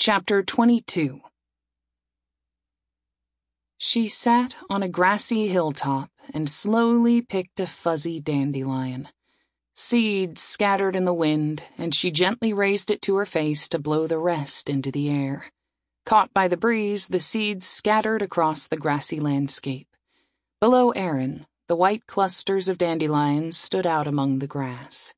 Chapter 22. She sat on a grassy hilltop and slowly picked a fuzzy dandelion. Seeds scattered in the wind, and she gently raised it to her face to blow the rest into the air. Caught by the breeze, the seeds scattered across the grassy landscape. Below Erin, the white clusters of dandelions stood out among the grass.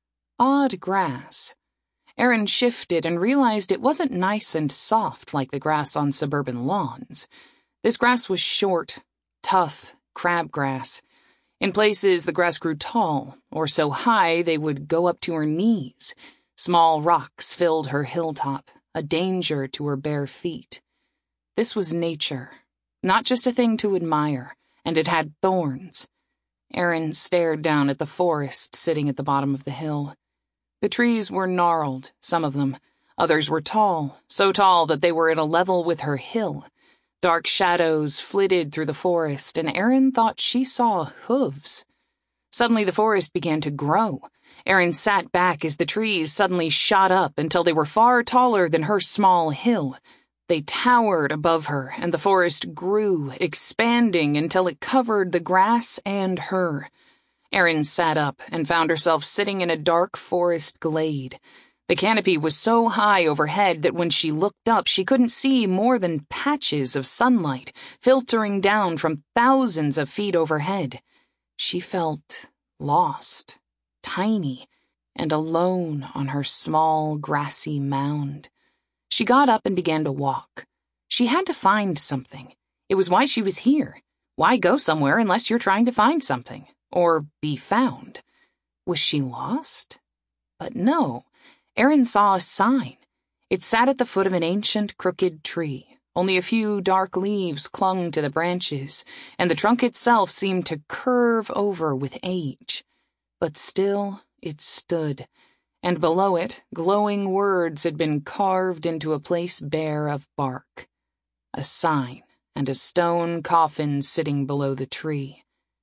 Odd grass. Erin shifted and realized it wasn't nice and soft like the grass on suburban lawns. This grass was short, tough, crabgrass. In places, the grass grew tall, or so high they would go up to her knees. Small rocks filled her hilltop, a danger to her bare feet. This was nature, not just a thing to admire, and it had thorns. Erin stared down at the forest sitting at the bottom of the hill. The trees were gnarled, some of them. Others were tall, so tall that they were at a level with her hill. Dark shadows flitted through the forest, and Erin thought she saw hooves. Suddenly the forest began to grow. Erin sat back as the trees suddenly shot up until they were far taller than her small hill. They towered above her, and the forest grew, expanding until it covered the grass and her. Erin sat up and found herself sitting in a dark forest glade. The canopy was so high overhead that when she looked up, she couldn't see more than patches of sunlight filtering down from thousands of feet overhead. She felt lost, tiny, and alone on her small, grassy mound. She got up and began to walk. She had to find something. It was why she was here. Why go somewhere unless you're trying to find something? Or be found. Was she lost? But no. Erin saw a sign. It sat at the foot of an ancient, crooked tree. Only a few dark leaves clung to the branches, and the trunk itself seemed to curve over with age. But still it stood, and below it, glowing words had been carved into a place bare of bark. A sign, and a stone coffin sitting below the tree.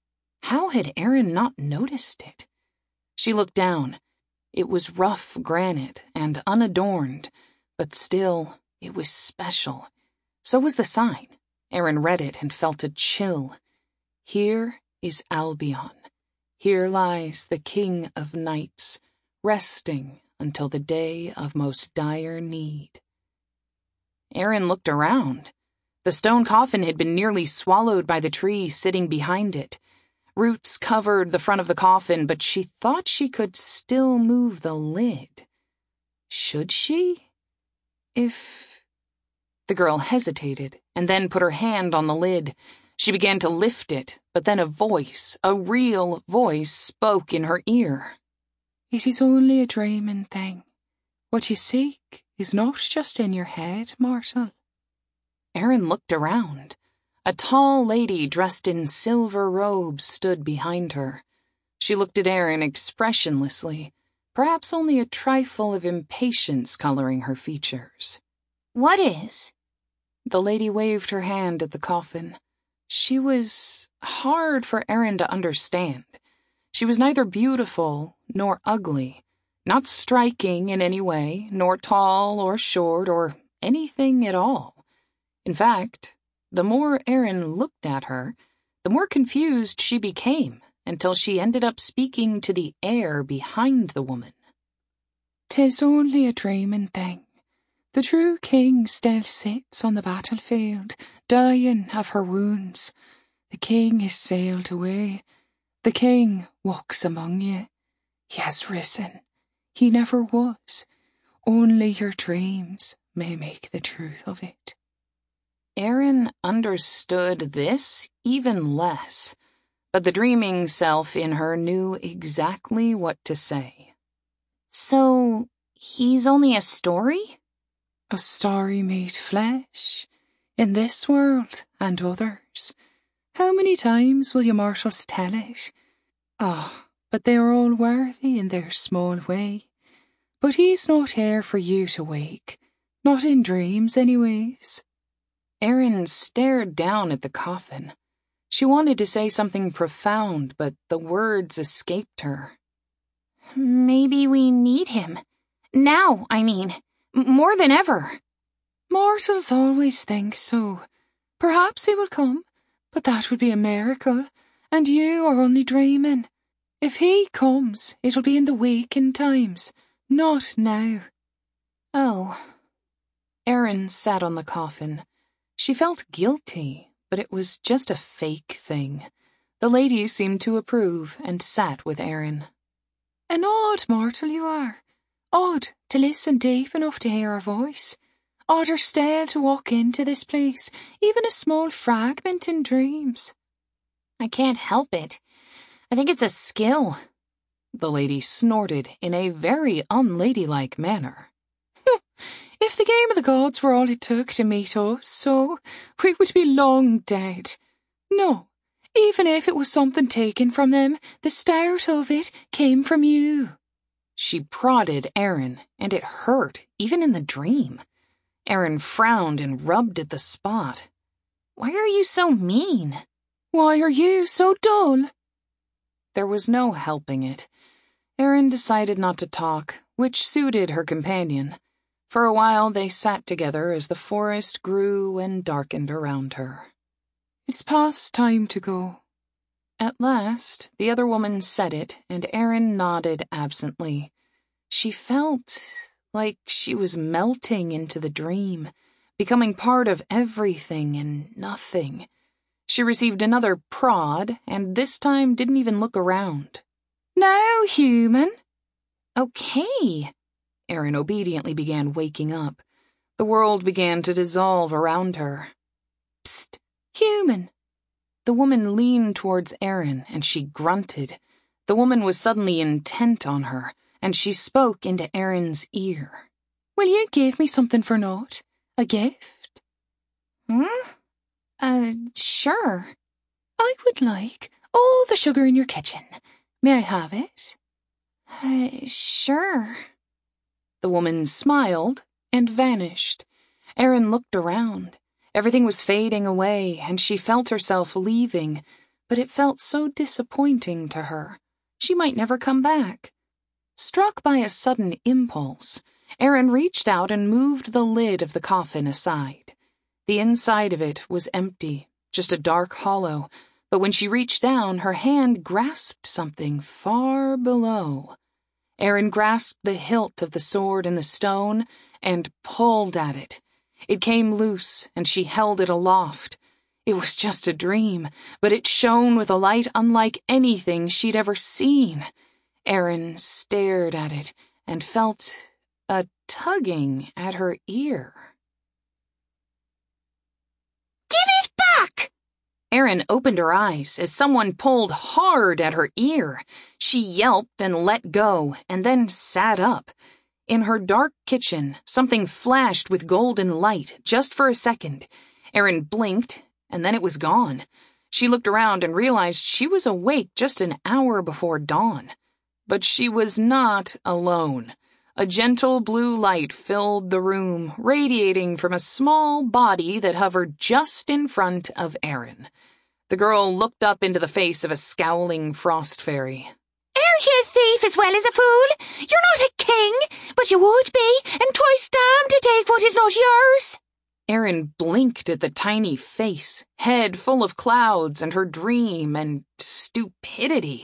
How had Erin not noticed it? She looked down. It was rough granite and unadorned, but still, it was special. So was the sign. Erin read it and felt a chill. Here is Albion. Here lies the King of Knights, resting until the day of most dire need. Erin looked around. The stone coffin had been nearly swallowed by the tree sitting behind it. Roots covered the front of the coffin, but she thought she could still move the lid. Should she? The girl hesitated and then put her hand on the lid. She began to lift it, but then a voice, a real voice, spoke in her ear. "It is only a dreaming thing. What you seek is not just in your head, mortal." Erin looked around. A tall lady dressed in silver robes stood behind her. She looked at Erin expressionlessly, perhaps only a trifle of impatience coloring her features. "What is?" The lady waved her hand at the coffin. She was hard for Erin to understand. She was neither beautiful nor ugly, not striking in any way, nor tall or short or anything at all. In fact, the more Erin looked at her, the more confused she became, until she ended up speaking to the air behind the woman. "'Tis only a dreaming thing. The true king still sits on the battlefield, dying of her wounds. The king has sailed away. The king walks among you. He has risen. He never was. Only your dreams may make the truth of it." Erin understood this even less, but the dreaming self in her knew exactly what to say. "So, he's only a story?" "A story made flesh, in this world and others. How many times will you mortals tell it? But they are all worthy in their small way. But he's not here for you to wake, not in dreams anyways." Erin stared down at the coffin. She wanted to say something profound, but the words escaped her. "Maybe we need him. Now, I mean. More than ever." Mortals always think so. Perhaps he will come, but that would be a miracle, and you are only dreaming. If he comes, it'll be in the waking times, not now. Oh. Erin sat on the coffin. She felt guilty, but it was just a fake thing. The lady seemed to approve and sat with Erin. An odd mortal you are. Odd to listen deep enough to hear her voice. Odder still to walk into this place, even a small fragment in dreams. I can't help it. I think it's a skill. The lady snorted in a very unladylike manner. If the game of the gods were all it took to meet us, so we would be long dead. No, even if it was something taken from them, the start of it came from you. She prodded Erin, and it hurt, even in the dream. Erin frowned and rubbed at the spot. Why are you so mean? Why are you so dull? There was no helping it. Erin decided not to talk, which suited her companion. For a while they sat together as the forest grew and darkened around her. It's past time to go. At last, the other woman said it, and Erin nodded absently. She felt like she was melting into the dream, becoming part of everything and nothing. She received another prod, and this time didn't even look around. Now, human. Okay. Erin obediently began waking up. The world began to dissolve around her. Psst, human. The woman leaned towards Erin, and she grunted. The woman was suddenly intent on her, and she spoke into Erin's ear. Will you give me something for naught? A gift? Sure. I would like all the sugar in your kitchen. May I have it? Sure. The woman smiled and vanished. Erin looked around. Everything was fading away, and she felt herself leaving, but it felt so disappointing to her. She might never come back. Struck by a sudden impulse, Erin reached out and moved the lid of the coffin aside. The inside of it was empty, just a dark hollow, but when she reached down, her hand grasped something far below. Erin grasped the hilt of the sword in the stone and pulled at it. It came loose, and she held it aloft. It was just a dream, but it shone with a light unlike anything she'd ever seen. Erin stared at it and felt a tugging at her ear. Give it back! Erin opened her eyes as someone pulled hard at her ear. She yelped and let go, and then sat up. In her dark kitchen, something flashed with golden light just for a second. Erin blinked, and then it was gone. She looked around and realized she was awake just an hour before dawn. But she was not alone. A gentle blue light filled the room, radiating from a small body that hovered just in front of Erin. The girl looked up into the face of a scowling frost fairy. Are you a thief as well as a fool? You're not a king, but you would be, and twice damned to take what is not yours. Erin blinked at the tiny face, head full of clouds, and her dream and stupidity.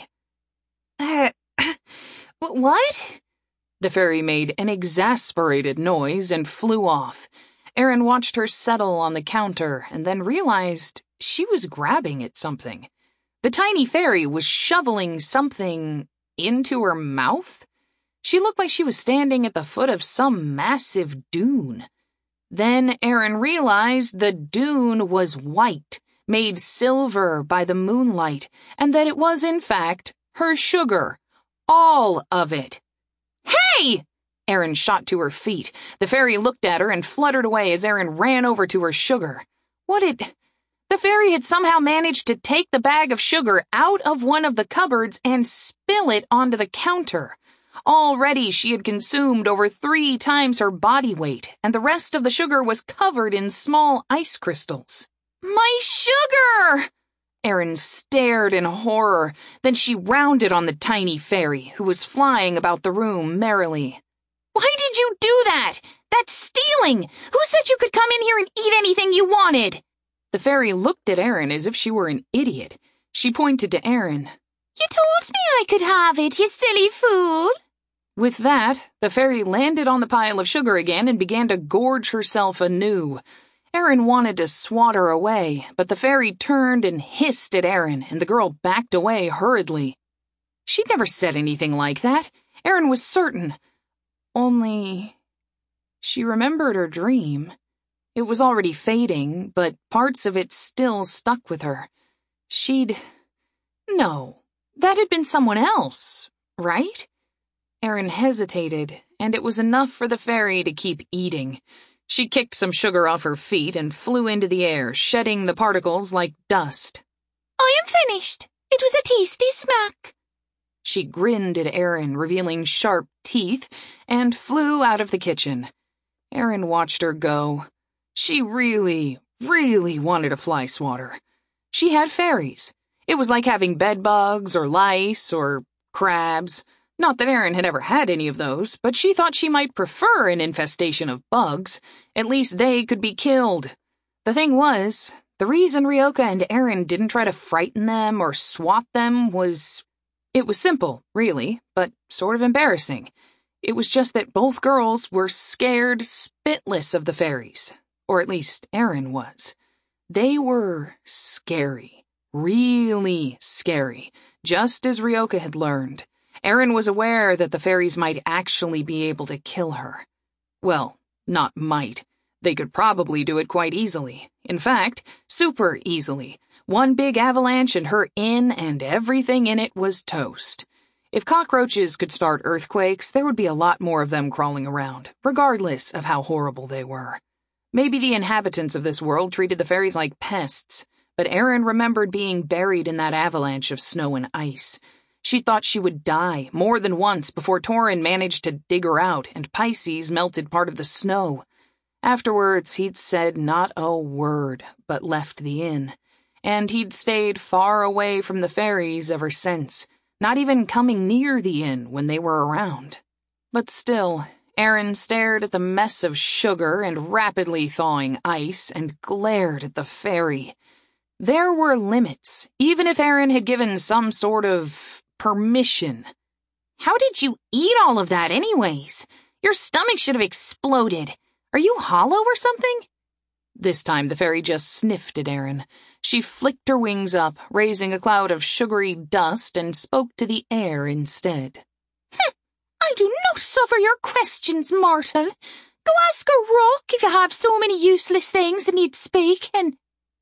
What? The fairy made an exasperated noise and flew off. Erin watched her settle on the counter and then realized she was grabbing at something. The tiny fairy was shoveling something into her mouth. She looked like she was standing at the foot of some massive dune. Then Erin realized the dune was white, made silver by the moonlight, and that it was, in fact, her sugar. All of it. Hey! Erin shot to her feet. The fairy looked at her and fluttered away as Erin ran over to her sugar. The fairy had somehow managed to take the bag of sugar out of one of the cupboards and spill it onto the counter. Already she had consumed over 3 times her body weight, and the rest of the sugar was covered in small ice crystals. My sugar! Erin stared in horror. Then she rounded on the tiny fairy, who was flying about the room merrily. Why did you do that? That's stealing! Who said you could come in here and eat anything you wanted. The fairy looked at Erin as if she were an idiot. She pointed to Erin. You told me I could have it, you silly fool. With that, the fairy landed on the pile of sugar again and began to gorge herself anew. Erin wanted to swat her away, but the fairy turned and hissed at Erin, and the girl backed away hurriedly. She'd never said anything like that. Erin was certain. Only she remembered her dream. It was already fading, but parts of it still stuck with her. No, that had been someone else, right? Erin hesitated, and it was enough for the fairy to keep eating. She kicked some sugar off her feet and flew into the air, shedding the particles like dust. I am finished. It was a tasty snack. She grinned at Erin, revealing sharp teeth, and flew out of the kitchen. Erin watched her go. She really wanted a fly swatter. She had fairies. It was like having bedbugs or lice or crabs. Not that Erin had ever had any of those, but she thought she might prefer an infestation of bugs. At least they could be killed. The thing was, the reason Ryoka and Erin didn't try to frighten them or swat them was... It was simple, really, but sort of embarrassing. It was just that both girls were scared spitless of the fairies. Or at least Erin was. They were scary. Really scary. Just as Ryoka had learned. Erin was aware that the fairies might actually be able to kill her. Well, not might. They could probably do it quite easily. In fact, super easily. One big avalanche and her inn and everything in it was toast. If cockroaches could start earthquakes, there would be a lot more of them crawling around, regardless of how horrible they were. Maybe the inhabitants of this world treated the fairies like pests, but Erin remembered being buried in that avalanche of snow and ice. She thought she would die more than once before Torin managed to dig her out and Pisces melted part of the snow. Afterwards, he'd said not a word, but left the inn. And he'd stayed far away from the fairies ever since, not even coming near the inn when they were around. But still, Erin stared at the mess of sugar and rapidly thawing ice and glared at the fairy. There were limits, even if Erin had given some sort of permission. How did you eat all of that anyways? Your stomach should have exploded. Are you hollow or something? This time the fairy just sniffed at Erin. She flicked her wings up, raising a cloud of sugary dust, and spoke to the air instead. I do not suffer your questions, mortal. Go ask a rock if you have so many useless things that need speaking.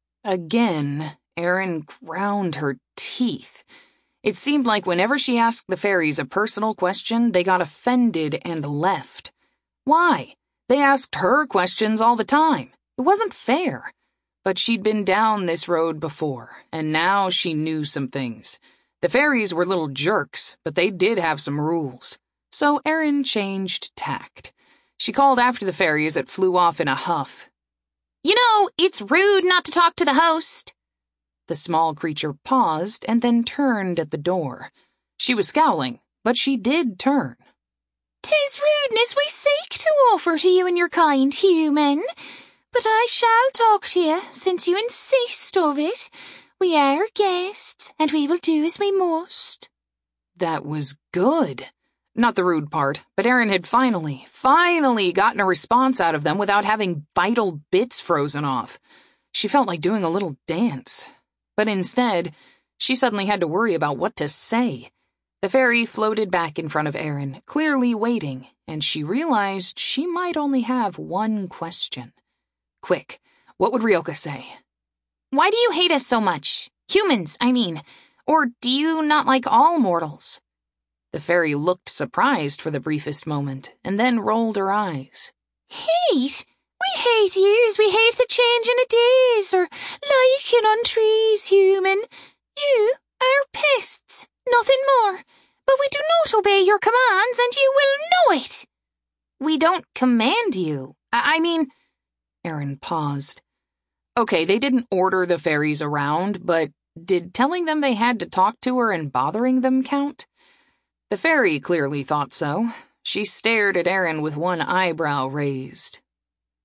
Again, Erin ground her teeth. It seemed like whenever she asked the fairies a personal question, they got offended and left. Why? They asked her questions all the time. It wasn't fair. But she'd been down this road before, and now she knew some things. The fairies were little jerks, but they did have some rules. So Erin changed tact. She called after the fairy as it flew off in a huff. You know, it's rude not to talk to the host. The small creature paused and then turned at the door. She was scowling, but she did turn. 'Tis rudeness we seek to offer to you and your kind, human. But I shall talk to you, since you insist of it. We are guests, and we will do as we must. That was good. Not the rude part, but Erin had finally gotten a response out of them without having vital bits frozen off. She felt like doing a little dance. But instead, she suddenly had to worry about what to say. The fairy floated back in front of Erin, clearly waiting, and she realized she might only have one question. Quick, what would Ryoka say? Why do you hate us so much? Humans, I mean. Or do you not like all mortals? The fairy looked surprised for the briefest moment, and then rolled her eyes. Hate? We hate you as we hate the changing of days, or lichen on trees, human. You are pests, nothing more. But we do not obey your commands, and you will know it. We don't command you. I mean... Erin paused. Okay, they didn't order the fairies around, but did telling them they had to talk to her and bothering them count? The fairy clearly thought so. She stared at Erin with one eyebrow raised.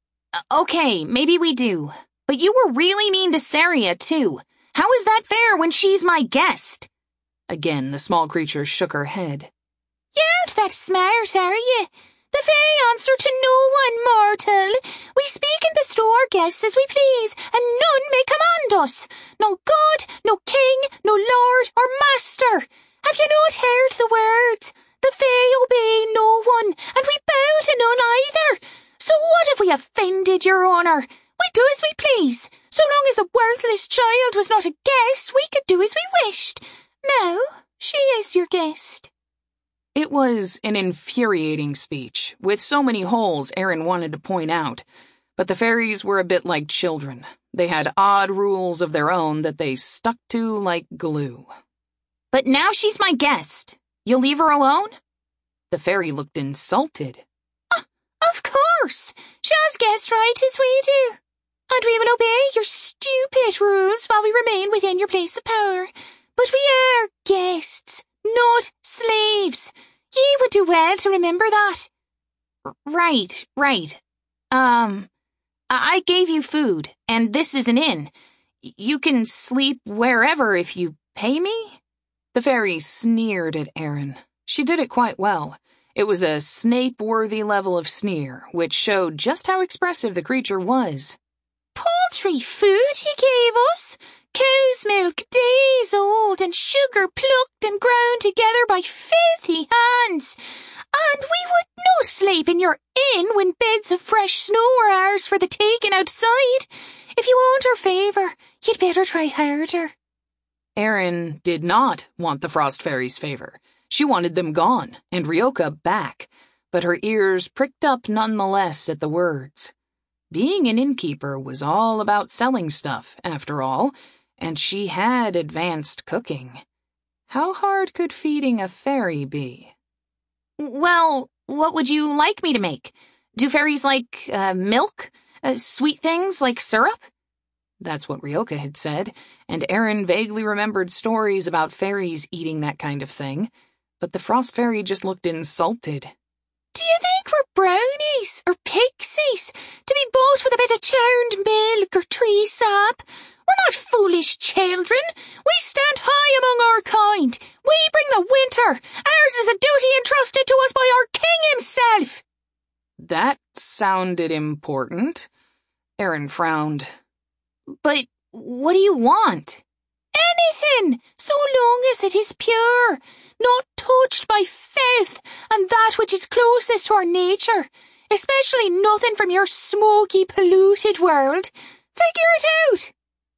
Okay, maybe we do. But you were really mean to Saria, too. How is that fair when she's my guest? Again, the small creature shook her head. You aren't that smart, are you? The Fae answer to no one mortal. We speak and bestow our guests as we please, and none may command us. No god, no king, no lord or master. Have you not heard the words? The Fae obey no one, and we bow to none either. So what if we offended your honour? We do as we please. So long as the worthless child was not a guest, we could do as we wished. Now, she is your guest. It was an infuriating speech, with so many holes Erin wanted to point out. But the fairies were a bit like children. They had odd rules of their own that they stuck to like glue. But now she's my guest. You'll leave her alone? The fairy looked insulted. Of course. She has guest rights as we do. And we will obey your stupid rules while we remain within your place of power. But we are guests, not slaves. Ye would do well to remember that. Right. I gave you food, and this is an inn. You can sleep wherever if you pay me? The fairy sneered at Erin. She did it quite well. It was a Snape-worthy level of sneer, which showed just how expressive the creature was. Poultry food he gave us? Cow's milk days old and sugar plucked and ground together by filthy hands. And we would not sleep in your inn when beds of fresh snow are ours for the taking outside. If you want our favour, you'd better try harder. Erin did not want the Frost Fairy's favor. She wanted them gone, and Ryoka back, but her ears pricked up nonetheless at the words. Being an innkeeper was all about selling stuff, after all, and she had advanced cooking. How hard could feeding a fairy be? Well, what would you like me to make? Do fairies like milk? Sweet things like syrup? That's what Ryoka had said, and Erin vaguely remembered stories about fairies eating that kind of thing, but the Frost Fairy just looked insulted. Do you think we're brownies or pixies to be bought with a bit of churned milk or tree sap? We're not foolish children. We stand high among our kind. We bring the winter. Ours is a duty entrusted to us by our king himself. That sounded important. Erin frowned. But what do you want? Anything, so long as it is pure, not touched by filth and that which is closest to our nature, especially nothing from your smoky, polluted world. Figure it out.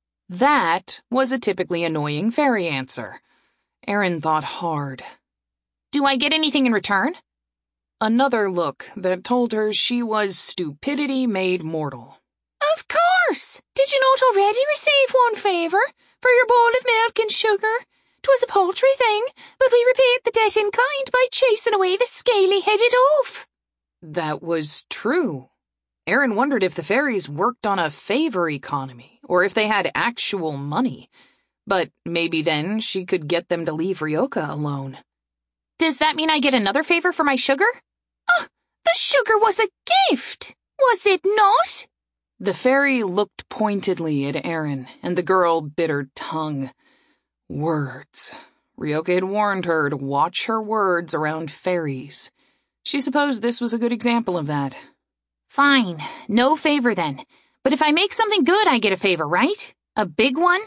That was a typically annoying fairy answer. Erin thought hard. Do I get anything in return? Another look that told her she was stupidity made mortal. Of course! Did you not already receive one favour? For your bowl of milk and sugar? 'Twas a paltry thing, but we repaid the debt in kind by chasing away the scaly-headed oaf. That was true. Erin wondered if the fairies worked on a favor economy, or if they had actual money. But maybe then she could get them to leave Ryoka alone. Does that mean I get another favor for my sugar? The sugar was a gift, was it not? The fairy looked pointedly at Erin, and the girl bit her tongue. Words. Ryoka had warned her to watch her words around fairies. She supposed this was a good example of that. Fine, no favor then. But if I make something good, I get a favor, right? A big one?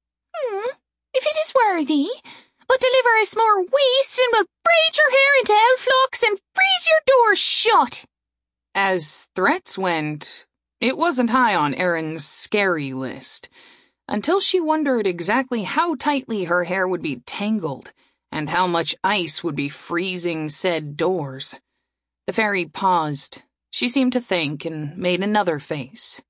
If it is worthy. But deliver us more waste and we'll braid your hair into elf locks and freeze your doors shut. As threats went, it wasn't high on Erin's scary list, until she wondered exactly how tightly her hair would be tangled and how much ice would be freezing said doors. The fairy paused. She seemed to think and made another face.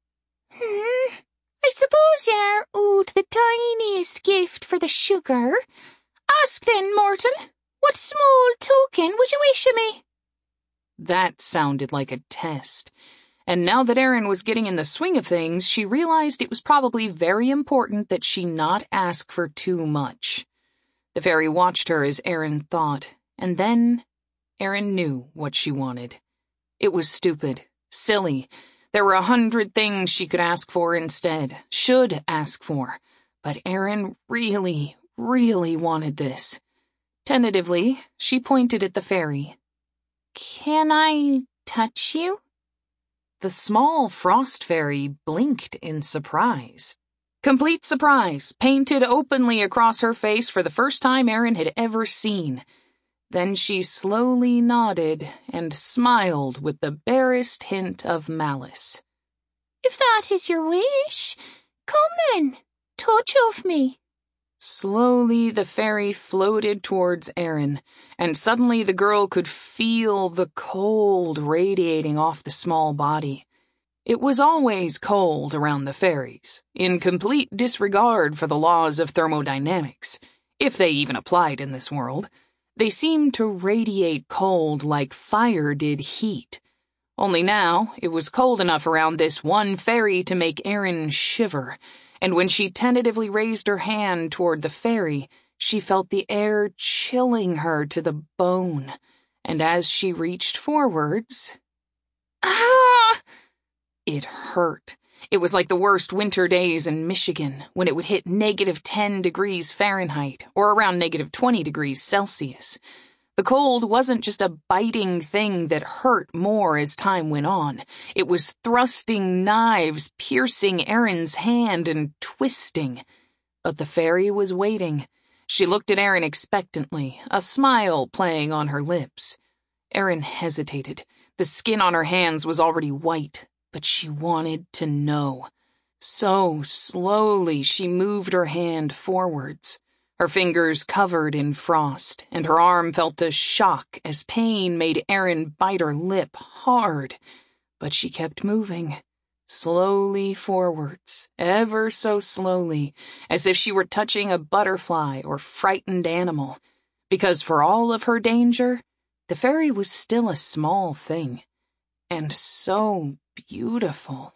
I suppose you are owed the tiniest gift for the sugar. Ask then, mortal, what small token would you wish of me? That sounded like a test. And now that Erin was getting in the swing of things, she realized it was probably very important that she not ask for too much. The fairy watched her as Erin thought, and then Erin knew what she wanted. It was stupid, silly. There were 100 things she could ask for instead, should ask for, but Erin really, really wanted this. Tentatively, she pointed at the fairy. Can I touch you? The small frost fairy blinked in surprise. Complete surprise, painted openly across her face for the first time Erin had ever seen. Then she slowly nodded and smiled with the barest hint of malice. If that is your wish, come then, touch of me. Slowly the fairy floated towards Erin, and suddenly the girl could feel the cold radiating off the small body. It was always cold around the fairies, in complete disregard for the laws of thermodynamics, if they even applied in this world. They seemed to radiate cold like fire did heat. Only now, it was cold enough around this one fairy to make Erin shiver, and when she tentatively raised her hand toward the fairy, she felt the air chilling her to the bone, and as she reached forwards... Ah! It hurt. It was like the worst winter days in Michigan, when it would hit -10 degrees Fahrenheit, or around -20 degrees Celsius. The cold wasn't just a biting thing that hurt more as time went on. It was thrusting knives, piercing Erin's hand and twisting. But the fairy was waiting. She looked at Erin expectantly, a smile playing on her lips. Erin hesitated. The skin on her hands was already white, but she wanted to know. So slowly she moved her hand forwards. Her fingers covered in frost, and her arm felt a shock as pain made Erin bite her lip hard. But she kept moving, slowly forwards, ever so slowly, as if she were touching a butterfly or frightened animal. Because for all of her danger, the fairy was still a small thing. And so beautiful,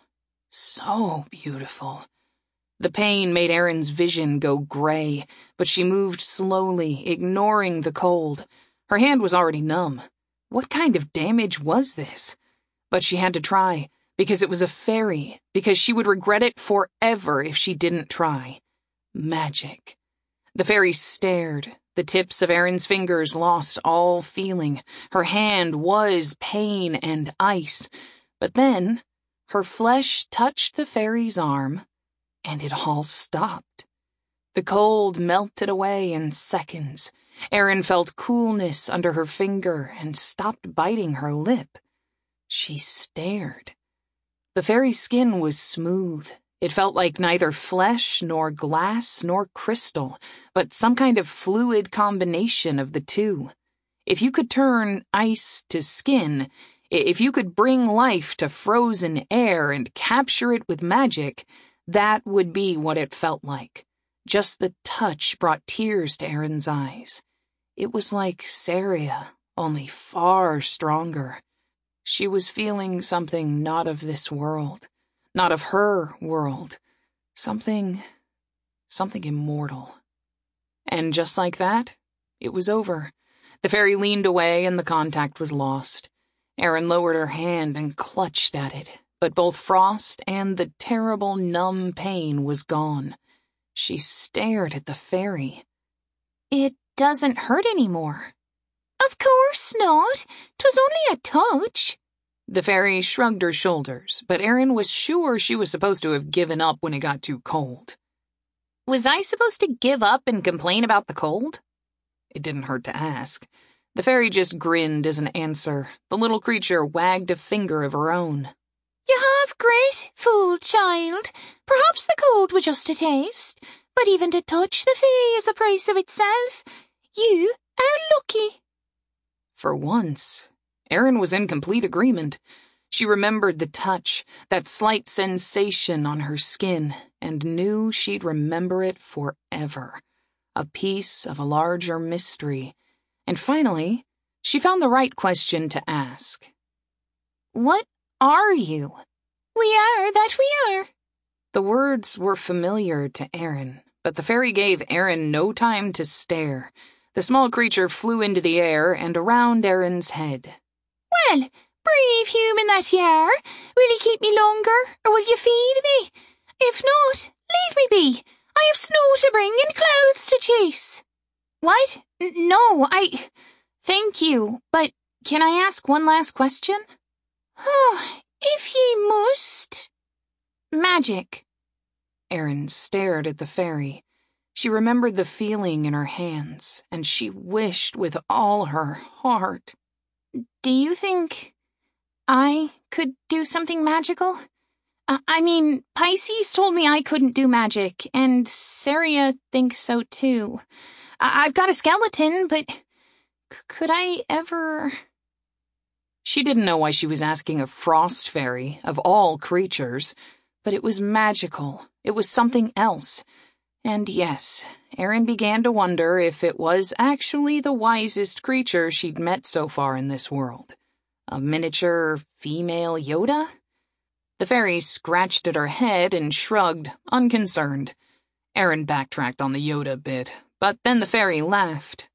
so beautiful. The pain made Erin's vision go gray, but she moved slowly, ignoring the cold. Her hand was already numb. What kind of damage was this? But she had to try, because it was a fairy, because she would regret it forever if she didn't try. Magic. The fairy stared. The tips of Erin's fingers lost all feeling. Her hand was pain and ice. But then, her flesh touched the fairy's arm, and it all stopped. The cold melted away in seconds. Erin felt coolness under her finger and stopped biting her lip. She stared. The fairy's skin was smooth. It felt like neither flesh nor glass nor crystal, but some kind of fluid combination of the two. If you could turn ice to skin, if you could bring life to frozen air and capture it with magic, that would be what it felt like. Just the touch brought tears to Erin's eyes. It was like Saria, only far stronger. She was feeling something not of this world, not of her world. Something immortal. And just like that, it was over. The fairy leaned away and the contact was lost. Erin lowered her hand and clutched at it. But both frost and the terrible numb pain was gone. She stared at the fairy. It doesn't hurt anymore. Of course not. 'Twas only a touch. The fairy shrugged her shoulders, but Erin was sure she was supposed to have given up when it got too cold. Was I supposed to give up and complain about the cold? It didn't hurt to ask. The fairy just grinned as an answer. The little creature wagged a finger of her own. You have great food, child. Perhaps the cold was just a taste, but even to touch the fairy is a price of itself. You are lucky. For once, Erin was in complete agreement. She remembered the touch, that slight sensation on her skin, and knew she'd remember it forever. A piece of a larger mystery. And finally, she found the right question to ask. What are you? We are that we are. The words were familiar to Erin, but the fairy gave Erin no time to stare. The small creature flew into the air and around Erin's head. Well, Brave human that you are. Will you keep me longer, or will you feed me? If not, leave me be. I have snow to bring and clouds to chase. What? No, Thank you, but can I ask one last question? Oh, if ye must. Magic. Erin stared at the fairy. She remembered the feeling in her hands, and she wished with all her heart. Do you think I could do something magical? I mean, Pisces told me I couldn't do magic, and Saria thinks so too. I've got a skeleton, but could I ever... She didn't know why she was asking a frost fairy, of all creatures, but it was magical. It was something else. And yes, Erin began to wonder if it was actually the wisest creature she'd met so far in this world. A miniature female Yoda? The fairy scratched at her head and shrugged, unconcerned. Erin backtracked on the Yoda bit, but then the fairy laughed.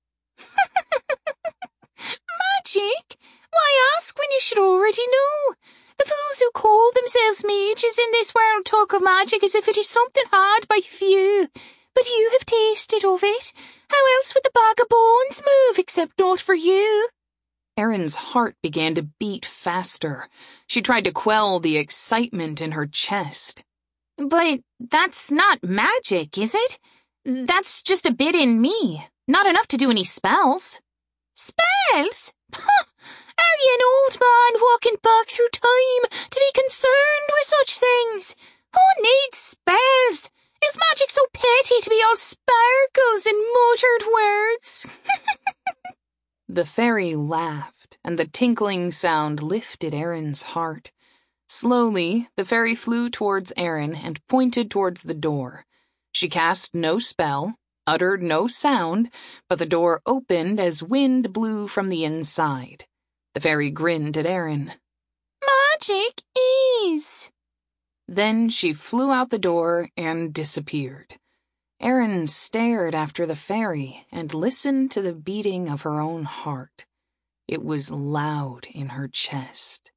Magic? Why ask when you should already know? The fools who call themselves mages in this world talk of magic as if it is something hard by few. But you have tasted of it. How else would the bag of bones move except not for you? Erin's heart began to beat faster. She tried to quell the excitement in her chest. But that's not magic, is it? That's just a bit in me. Not enough to do any spells. Spells? Are you an old man walking back through time to be concerned with such things? Who needs spells? Is magic so petty to be all sparkles and muttered words? The fairy laughed, and the tinkling sound lifted Erin's heart. Slowly, the fairy flew towards Erin and pointed towards the door. She cast no spell, uttered no sound, but the door opened as wind blew from the inside. The fairy grinned at Erin. Magic is. Then she flew out the door and disappeared. Erin stared after the fairy and listened to the beating of her own heart. It was loud in her chest.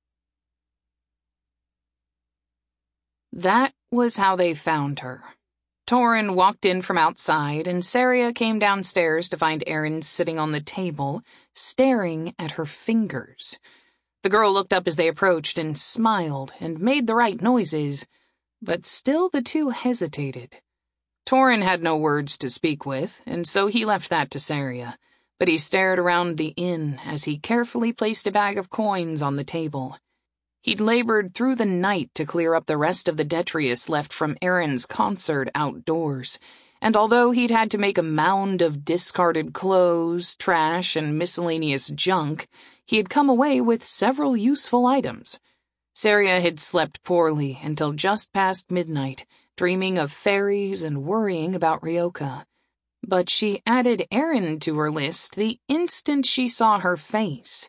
That was how they found her. Torin walked in from outside, and Saria came downstairs to find Erin sitting on the table, staring at her fingers. The girl looked up as they approached and smiled and made the right noises, but still the two hesitated. Torin had no words to speak with, and so he left that to Saria, but he stared around the inn as he carefully placed a bag of coins on the table. He'd labored through the night to clear up the rest of the detritus left from Erin's concert outdoors, and although he'd had to make a mound of discarded clothes, trash, and miscellaneous junk, he had come away with several useful items. Saria had slept poorly until just past midnight, dreaming of fairies and worrying about Ryoka. But she added Erin to her list the instant she saw her face.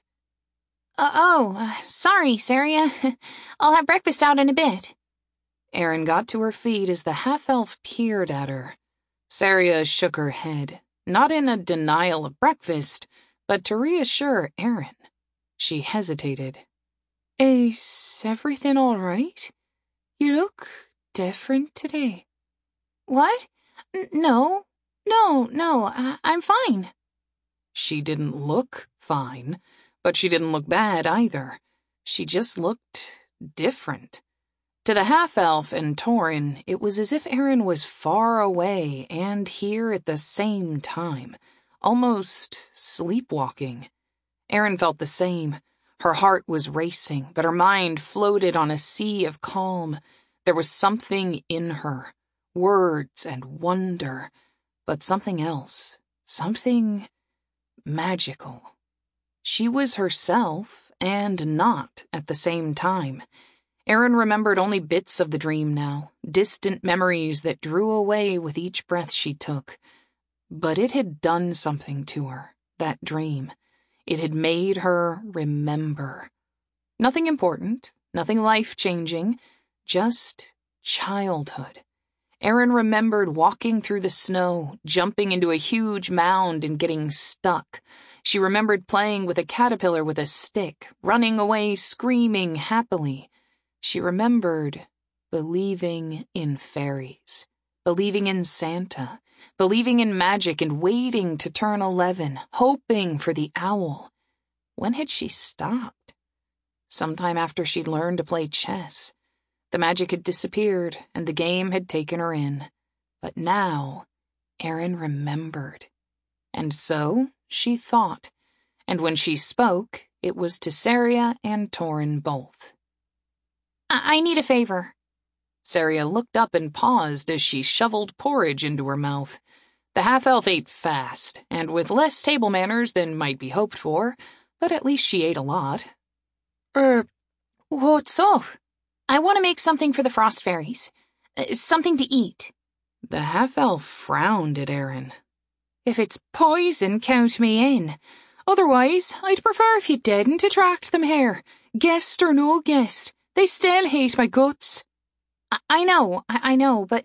Sorry, Saria. I'll have breakfast out in a bit. Erin got to her feet as the half-elf peered at her. Saria shook her head, not in a denial of breakfast, but to reassure Erin. She hesitated. Is everything all right? You look different today. What? No, I'm fine. She didn't look fine, but she didn't look bad either. She just looked different. To the half-elf and Torin, it was as if Erin was far away and here at the same time, almost sleepwalking. Erin felt the same. Her heart was racing, but her mind floated on a sea of calm. There was something in her, words and wonder, but something else, something magical. She was herself and not at the same time. Erin remembered only bits of the dream now, distant memories that drew away with each breath she took. But it had done something to her, that dream. It had made her remember. Nothing important, nothing life-changing, just childhood. Erin remembered walking through the snow, jumping into a huge mound and getting stuck. She remembered playing with a caterpillar with a stick, running away screaming happily. She remembered believing in fairies, believing in Santa, believing in magic and waiting to turn 11, hoping for the owl. When had she stopped? Sometime after she'd learned to play chess. The magic had disappeared and the game had taken her in. But now, Erin remembered. And so she thought. And when she spoke, it was to Saria and Torin both. I need a favor. Saria looked up and paused as she shoveled porridge into her mouth. The half-elf ate fast, and with less table manners than might be hoped for, but at least she ate a lot. What's up? I want to make something for the frost fairies. Something to eat. The half-elf frowned at Erin. If it's poison, count me in. Otherwise, I'd prefer if you didn't attract them here. Guest or no guest, they still hate my guts. I know, but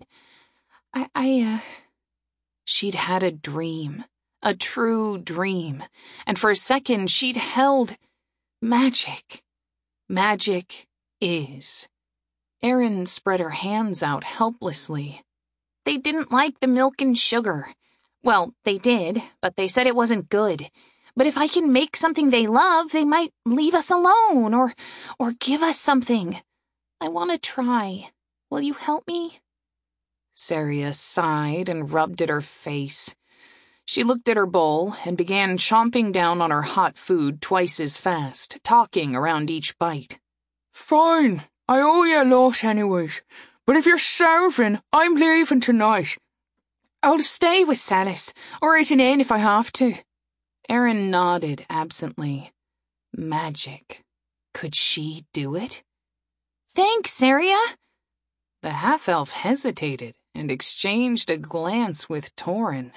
She'd had a dream, a true dream, and for a second she'd held magic. Magic is. Erin spread her hands out helplessly. They didn't like the milk and sugar. Well, they did, but they said it wasn't good. But if I can make something they love, they might leave us alone or give us something. I want to try. Will you help me? Saria sighed and rubbed at her face. She looked at her bowl and began chomping down on her hot food twice as fast, talking around each bite. Fine, I owe you a lot anyways. But if you're starving, I'm leaving tonight. I'll stay with Salis, or at an inn if I have to. Erin nodded absently. Magic. Could she do it? Thanks, Saria. The half-elf hesitated and exchanged a glance with Torin.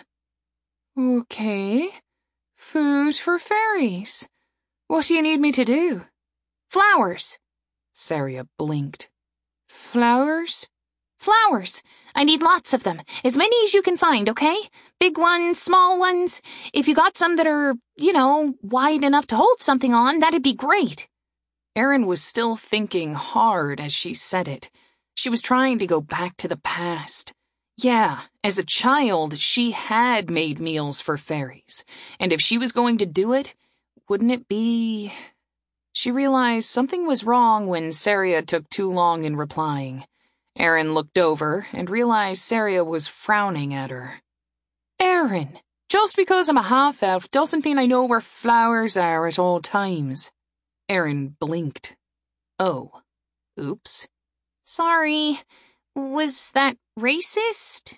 Okay. Food for fairies. What do you need me to do? Flowers. Saria blinked. Flowers? Flowers. I need lots of them. As many as you can find, okay? Big ones, small ones. If you got some that are, wide enough to hold something on, that'd be great. Erin was still thinking hard as she said it. She was trying to go back to the past. Yeah, as a child, she had made meals for fairies. And if she was going to do it, wouldn't it be... She realized something was wrong when Saria took too long in replying. Erin looked over and realized Saria was frowning at her. Erin, just because I'm a half-elf doesn't mean I know where flowers are at all times. Erin blinked. Oh, oops. Sorry. Was that racist?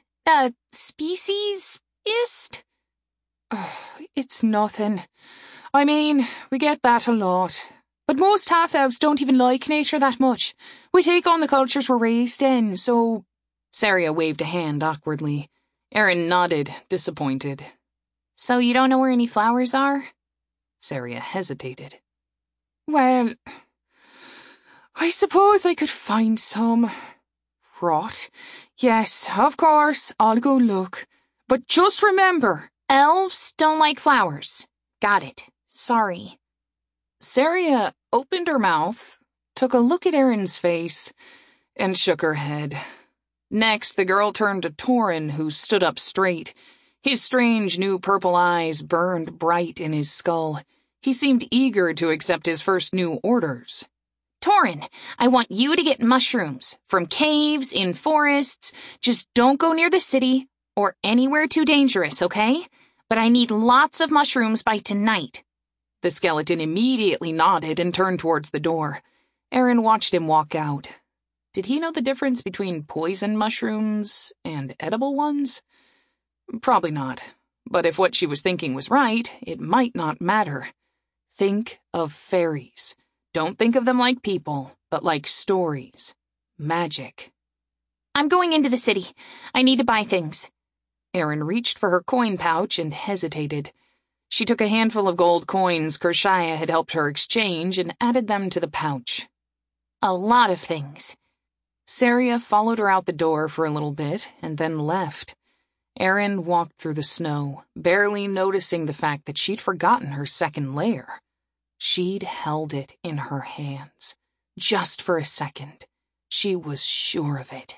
Speciesist? It's nothing. I mean, we get that a lot. But most half-elves don't even like nature that much. We take on the cultures we're raised in, so... Saria waved a hand awkwardly. Erin nodded, disappointed. So you don't know where any flowers are? Saria hesitated. Well, I suppose I could find some. Rot. Yes, of course, I'll go look. But just remember... Elves don't like flowers. Got it. Sorry. Saria opened her mouth, took a look at Erin's face, and shook her head. Next, the girl turned to Torin, who stood up straight. His strange new purple eyes burned bright in his skull. He seemed eager to accept his first new orders. Torin, I want you to get mushrooms from caves, in forests. Just don't go near the city or anywhere too dangerous, okay? But I need lots of mushrooms by tonight. The skeleton immediately nodded and turned towards the door. Erin watched him walk out. Did he know the difference between poison mushrooms and edible ones? Probably not. But if what she was thinking was right, it might not matter. Think of fairies. Don't think of them like people, but like stories. Magic. I'm going into the city. I need to buy things. Erin reached for her coin pouch and hesitated. She took a handful of gold coins Kershaya had helped her exchange and added them to the pouch. A lot of things. Saria followed her out the door for a little bit and then left. Erin walked through the snow, barely noticing the fact that she'd forgotten her second layer. She'd held it in her hands. Just for a second. She was sure of it.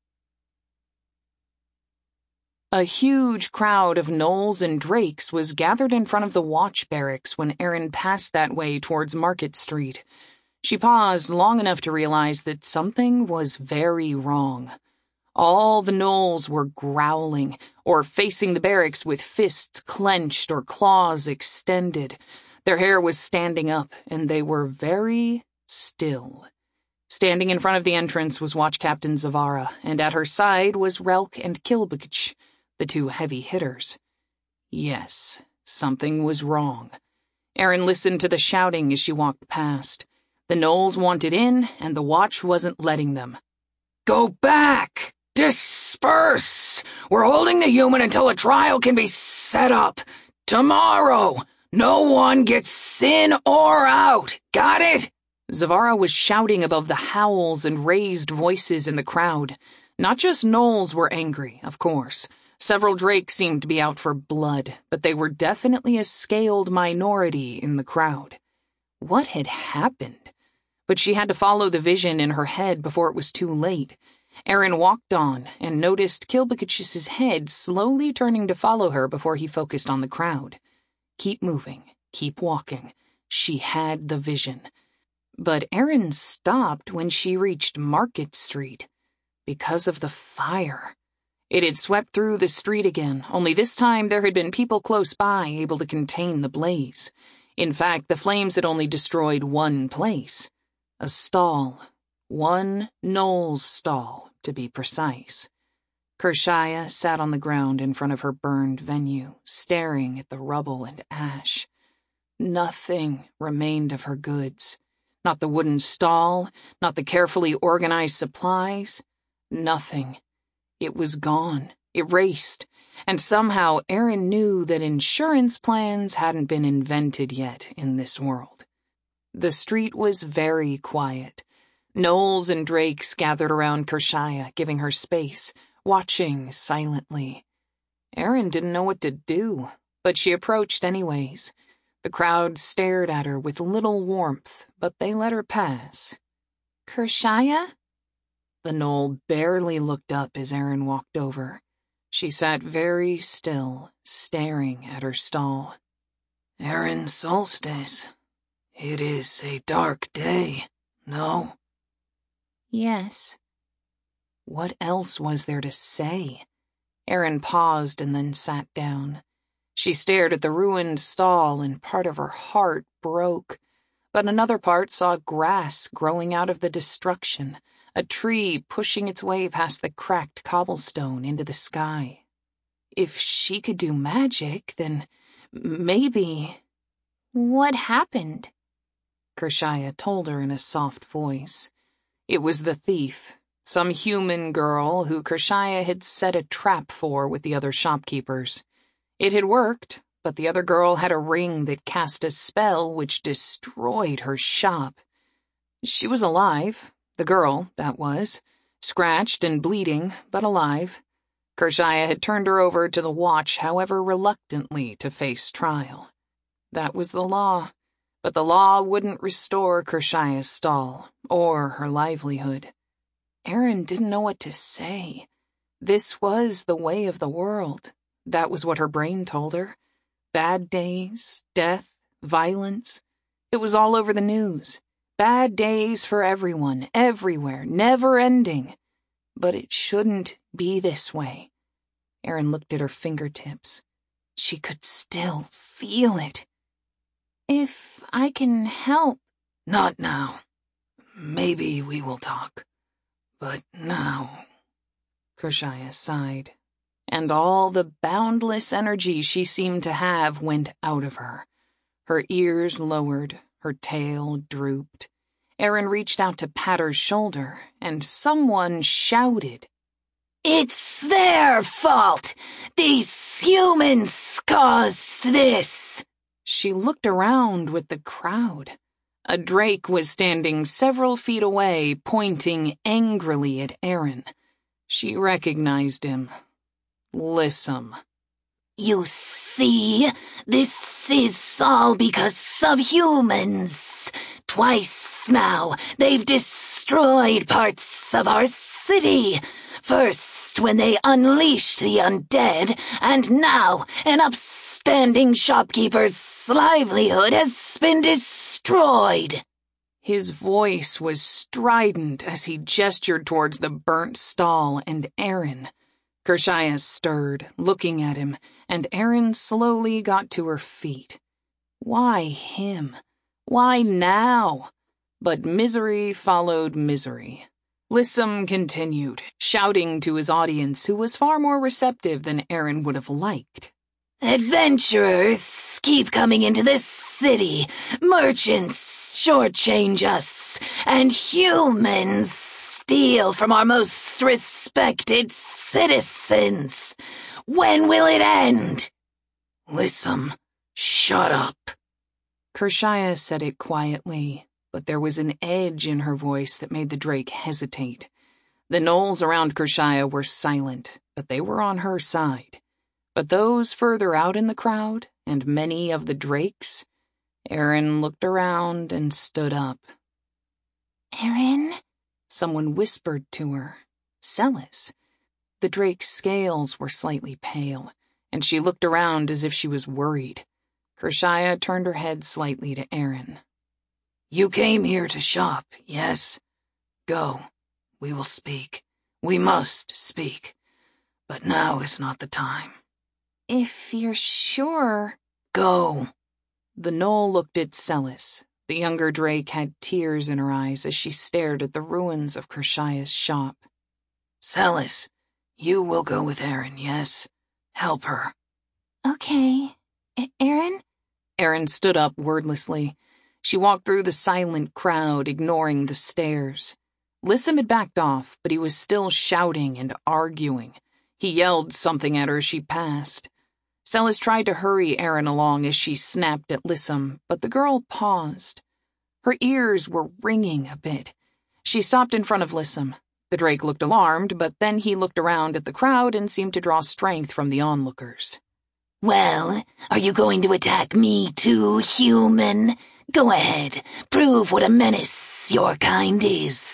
A huge crowd of gnolls and drakes was gathered in front of the watch barracks when Erin passed that way towards Market Street. She paused long enough to realize that something was very wrong. All the gnolls were growling, or facing the barracks with fists clenched or claws extended. Their hair was standing up, and they were very still. Standing in front of the entrance was Watch Captain Zavara, and at her side was Relk and Kilbegich, the two heavy hitters. Yes, something was wrong. Erin listened to the shouting as she walked past. The gnolls wanted in, and the watch wasn't letting them. Go back! Disperse! We're holding the human until a trial can be set up. Tomorrow! No one gets in or out. Got it? Zavara was shouting above the howls and raised voices in the crowd. Not just gnolls were angry, of course. Several drakes seemed to be out for blood, but they were definitely a scaled minority in the crowd. What had happened? But she had to follow the vision in her head before it was too late. Erin walked on and noticed Kilbegich's head slowly turning to follow her before he focused on the crowd. Keep moving, keep walking. She had the vision. But Erin stopped when she reached Market Street because of the fire. It had swept through the street again, only this time there had been people close by able to contain the blaze. In fact, the flames had only destroyed one place. A stall. One gnoll's stall, to be precise. Kershaya sat on the ground in front of her burned venue, staring at the rubble and ash. Nothing remained of her goods. Not the wooden stall, not the carefully organized supplies. Nothing. It was gone, erased, and somehow Erin knew that insurance plans hadn't been invented yet in this world. The street was very quiet. Gnolls and drakes gathered around Kershaya, giving her space, watching silently. Erin didn't know what to do, but she approached anyways. The crowd stared at her with little warmth, but they let her pass. Kershaya? The gnoll barely looked up as Erin walked over. She sat very still, staring at her stall. Erin Solstice, it is a dark day, no? Yes. What else was there to say? Erin paused and then sat down. She stared at the ruined stall and part of her heart broke, but another part saw grass growing out of the destruction, a tree pushing its way past the cracked cobblestone into the sky. If she could do magic, then maybe... What happened? Kershaya told her in a soft voice. It was the thief, some human girl who Kershaya had set a trap for with the other shopkeepers. It had worked, but the other girl had a ring that cast a spell which destroyed her shop. She was alive. The girl, that was, scratched and bleeding, but alive. Kershaya had turned her over to the watch, however reluctantly, to face trial. That was the law, but the law wouldn't restore Kershaya's stall, or her livelihood. Erin didn't know what to say. This was the way of the world. That was what her brain told her. Bad days, death, violence. It was all over the news. Bad days for everyone, everywhere, never ending. But it shouldn't be this way. Erin looked at her fingertips. She could still feel it. If I can help... Not now. Maybe we will talk. But now... Kershaya sighed, and all the boundless energy she seemed to have went out of her. Her ears lowered, her tail drooped. Erin reached out to pat her shoulder, and someone shouted, "It's their fault! These humans caused this!" She looked around with the crowd. A drake was standing several feet away, pointing angrily at Erin. She recognized him. Lissome. You see, this is all because of humans. Twice now, they've destroyed parts of our city. First, when they unleashed the undead, and now an upstanding shopkeeper's livelihood has been destroyed. His voice was strident as he gestured towards the burnt stall and Erin. Kershia stirred, looking at him, and Erin slowly got to her feet. Why him? Why now? But misery followed misery. Lissome continued, shouting to his audience, who was far more receptive than Erin would have liked. Adventurers keep coming into this city. Merchants shortchange us, and humans steal from our most respected citizens. When will it end? Lissome, shut up. Kershia said it quietly, but there was an edge in her voice that made the Drake hesitate. The gnolls around Kershia were silent, but they were on her side. But those further out in the crowd, and many of the Drakes, Erin looked around and stood up. Erin? Someone whispered to her. Celis. The Drake's scales were slightly pale, and she looked around as if she was worried. Kershia turned her head slightly to Erin. You came here to shop, yes? Go. We will speak. We must speak. But now is not the time. If you're sure. Go. The gnoll looked at Celis. The younger Drake had tears in her eyes as she stared at the ruins of Kershia's shop. Celis, you will go with Erin, yes? Help her. Okay. Erin? Erin stood up wordlessly. She walked through the silent crowd, ignoring the stares. Lissome had backed off, but he was still shouting and arguing. He yelled something at her as she passed. Celis tried to hurry Erin along as she snapped at Lissome, but the girl paused. Her ears were ringing a bit. She stopped in front of Lissome. The Drake looked alarmed, but then he looked around at the crowd and seemed to draw strength from the onlookers. Well, are you going to attack me too, human? Go ahead, prove what a menace your kind is.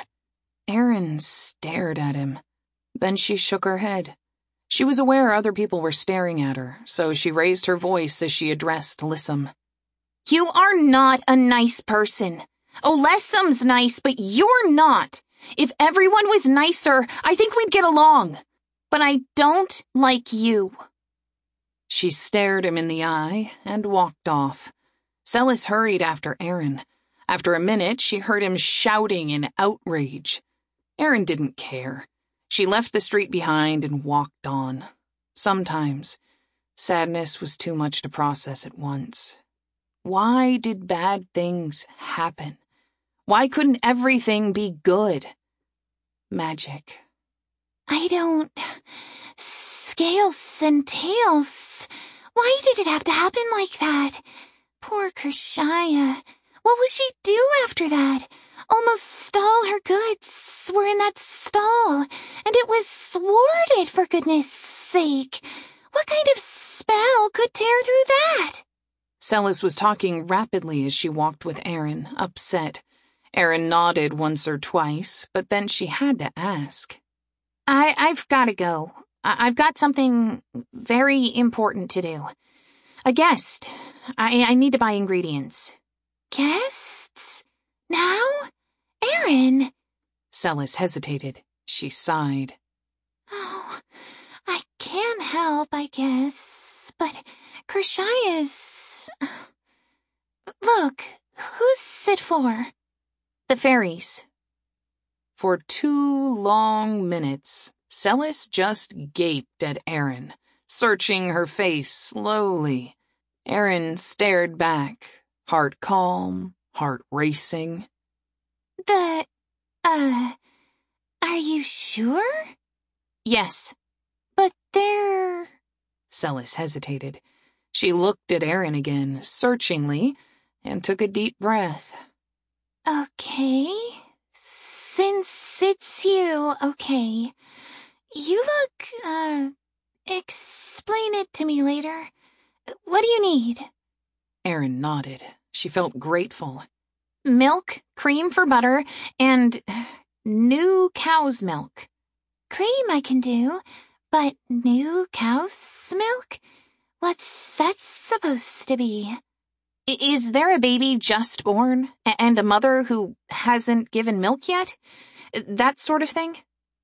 Erin stared at him. Then she shook her head. She was aware other people were staring at her, so she raised her voice as she addressed Lissome. You are not a nice person. Lissome's nice, but you're not. If everyone was nicer, I think we'd get along. But I don't like you. She stared him in the eye and walked off. Celis hurried after Erin. After a minute, she heard him shouting in outrage. Erin didn't care. She left the street behind and walked on. Sometimes, sadness was too much to process at once. Why did bad things happen? Why couldn't everything be good? Magic. I don't... Scales and tails. Why did it have to happen like that? Poor Kershia. What will she do after that? Almost all her goods were in that stall, and it was sworded, for goodness sake. What kind of spell could tear through that? Celis was talking rapidly as she walked with Erin, upset. Erin nodded once or twice, but then she had to ask. I've got to go. I've got something very important to do. A guest. I need to buy ingredients. Guests? Now? Erin? Celis hesitated. She sighed. Oh, I can't help, I guess. But Kershia's... Look, who's it for? The fairies. For 2 long minutes, Celis just gaped at Erin, searching her face slowly. Erin stared back, heart calm, heart racing. Are you sure? Yes. But they're... Celis hesitated. She looked at Erin again, searchingly, and took a deep breath. Okay. Since it's you, okay. You look, Explain it to me later. What do you need? Erin nodded. She felt grateful. Milk, cream for butter, and new cow's milk. Cream I can do, but new cow's milk? What's that supposed to be? Is there a baby just born, and a mother who hasn't given milk yet? That sort of thing?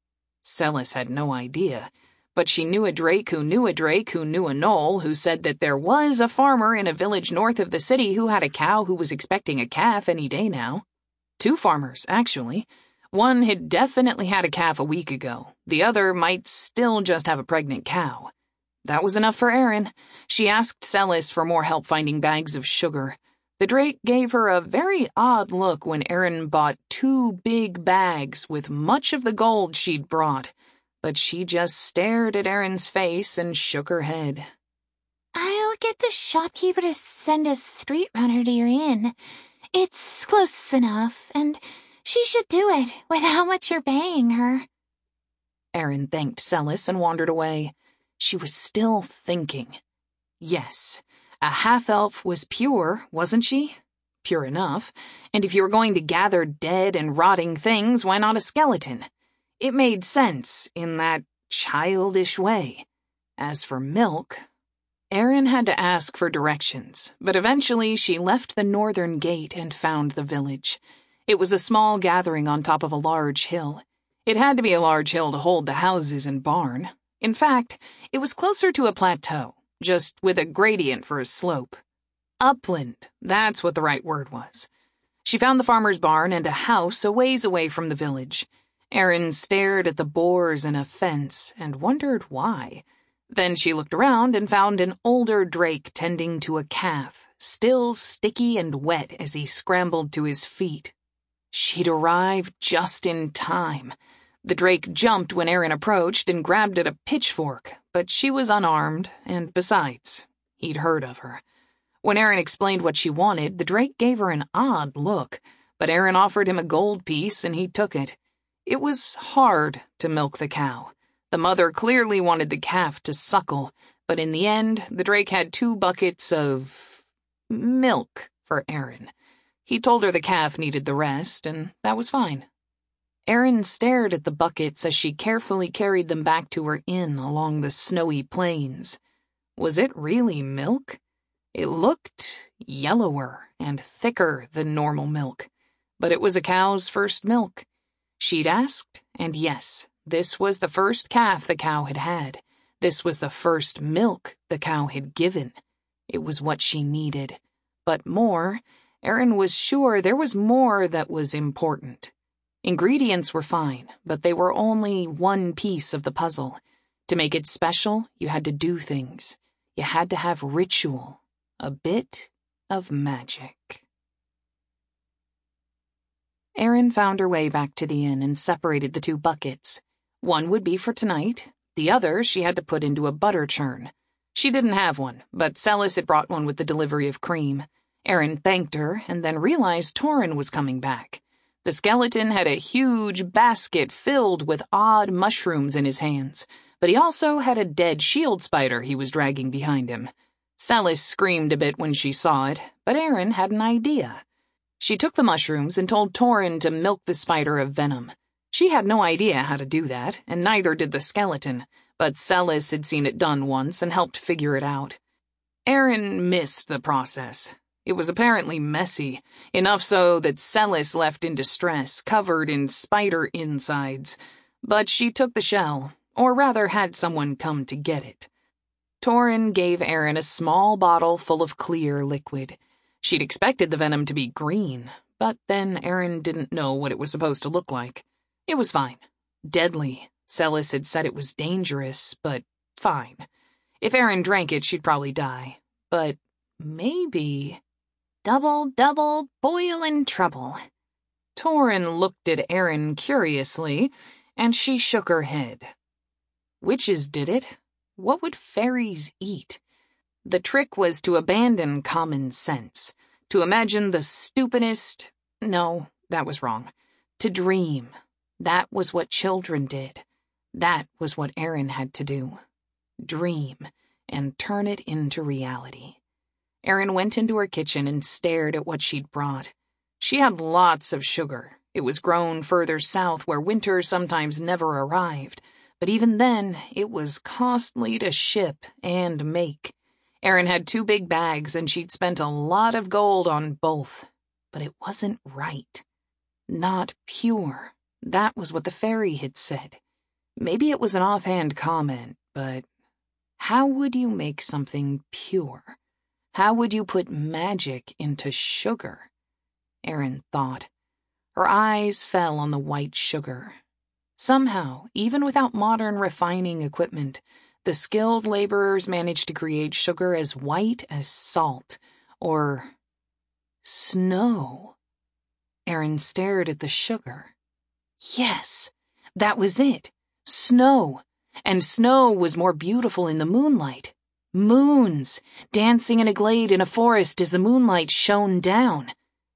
Celis had no idea, but she knew a Drake who knew a Drake who knew a Knoll who said that there was a farmer in a village north of the city who had a cow who was expecting a calf any day now. 2 farmers, actually. One had definitely had a calf a week ago. The other might still just have a pregnant cow. That was enough for Erin. She asked Celis for more help finding bags of sugar. The Drake gave her a very odd look when Erin bought 2 big bags with much of the gold she'd brought, but she just stared at Erin's face and shook her head. I'll get the shopkeeper to send a street runner to your inn. It's close enough, and she should do it with how much you're paying her. Erin thanked Celis and wandered away. She was still thinking. Yes, a half-elf was pure, wasn't she? Pure enough. And if you were going to gather dead and rotting things, why not a skeleton? It made sense in that childish way. As for milk, Erin had to ask for directions, but eventually she left the northern gate and found the village. It was a small gathering on top of a large hill. It had to be a large hill to hold the houses and barn. In fact, it was closer to a plateau, just with a gradient for a slope. Upland, that's what the right word was. She found the farmer's barn and a house a ways away from the village. Erin stared at the boars in a fence and wondered why. Then she looked around and found an older Drake tending to a calf, still sticky and wet as he scrambled to his feet. She'd arrived just in time. The Drake jumped when Erin approached and grabbed at a pitchfork, but she was unarmed, and besides, he'd heard of her. When Erin explained what she wanted, the Drake gave her an odd look, but Erin offered him a gold piece and he took it. It was hard to milk the cow. The mother clearly wanted the calf to suckle, but in the end, the Drake had 2 buckets of milk for Erin. He told her the calf needed the rest, and that was fine. Erin stared at the buckets as she carefully carried them back to her inn along the snowy plains. Was it really milk? It looked yellower and thicker than normal milk, but it was a cow's first milk. She'd asked, and yes, this was the first calf the cow had had. This was the first milk the cow had given. It was what she needed. But more, Erin was sure there was more that was important. Ingredients were fine, but they were only one piece of the puzzle. To make it special, you had to do things. You had to have ritual. A bit of magic. Erin found her way back to the inn and separated the 2 buckets. One would be for tonight. The other she had to put into a butter churn. She didn't have one, but Celis had brought one with the delivery of cream. Erin thanked her and then realized Torin was coming back. The skeleton had a huge basket filled with odd mushrooms in his hands, but he also had a dead shield spider he was dragging behind him. Celis screamed a bit when she saw it, but Erin had an idea. She took the mushrooms and told Torin to milk the spider of venom. She had no idea how to do that, and neither did the skeleton, but Celis had seen it done once and helped figure it out. Erin missed the process. It was apparently messy, enough so that Celis left in distress, covered in spider insides. But she took the shell, or rather had someone come to get it. Torin gave Erin a small bottle full of clear liquid. She'd expected the venom to be green, but then Erin didn't know what it was supposed to look like. It was fine. Deadly. Celis had said it was dangerous, but fine. If Erin drank it, she'd probably die. But maybe... Double, boilin' trouble. Torin looked at Erin curiously, and she shook her head. Witches did it. What would fairies eat? The trick was to abandon common sense, to imagine the stupidest... No, that was wrong. To dream. That was what children did. That was what Erin had to do. dream, and turn it into reality. Erin went into her kitchen and stared at what she'd brought. She had lots of sugar. It was grown further south where winter sometimes never arrived, but even then, it was costly to ship and make. Erin had 2 big bags, and she'd spent a lot of gold on both. But it wasn't right. Not pure. That was what the fairy had said. Maybe it was an offhand comment, but how would you make something pure? How would you put magic into sugar? Erin thought. Her eyes fell on the white sugar. Somehow, even without modern refining equipment, the skilled laborers managed to create sugar as white as salt, or snow. Erin stared at the sugar. Yes, that was it. Snow. And snow was more beautiful in the moonlight. Moons, dancing in a glade in a forest as the moonlight shone down.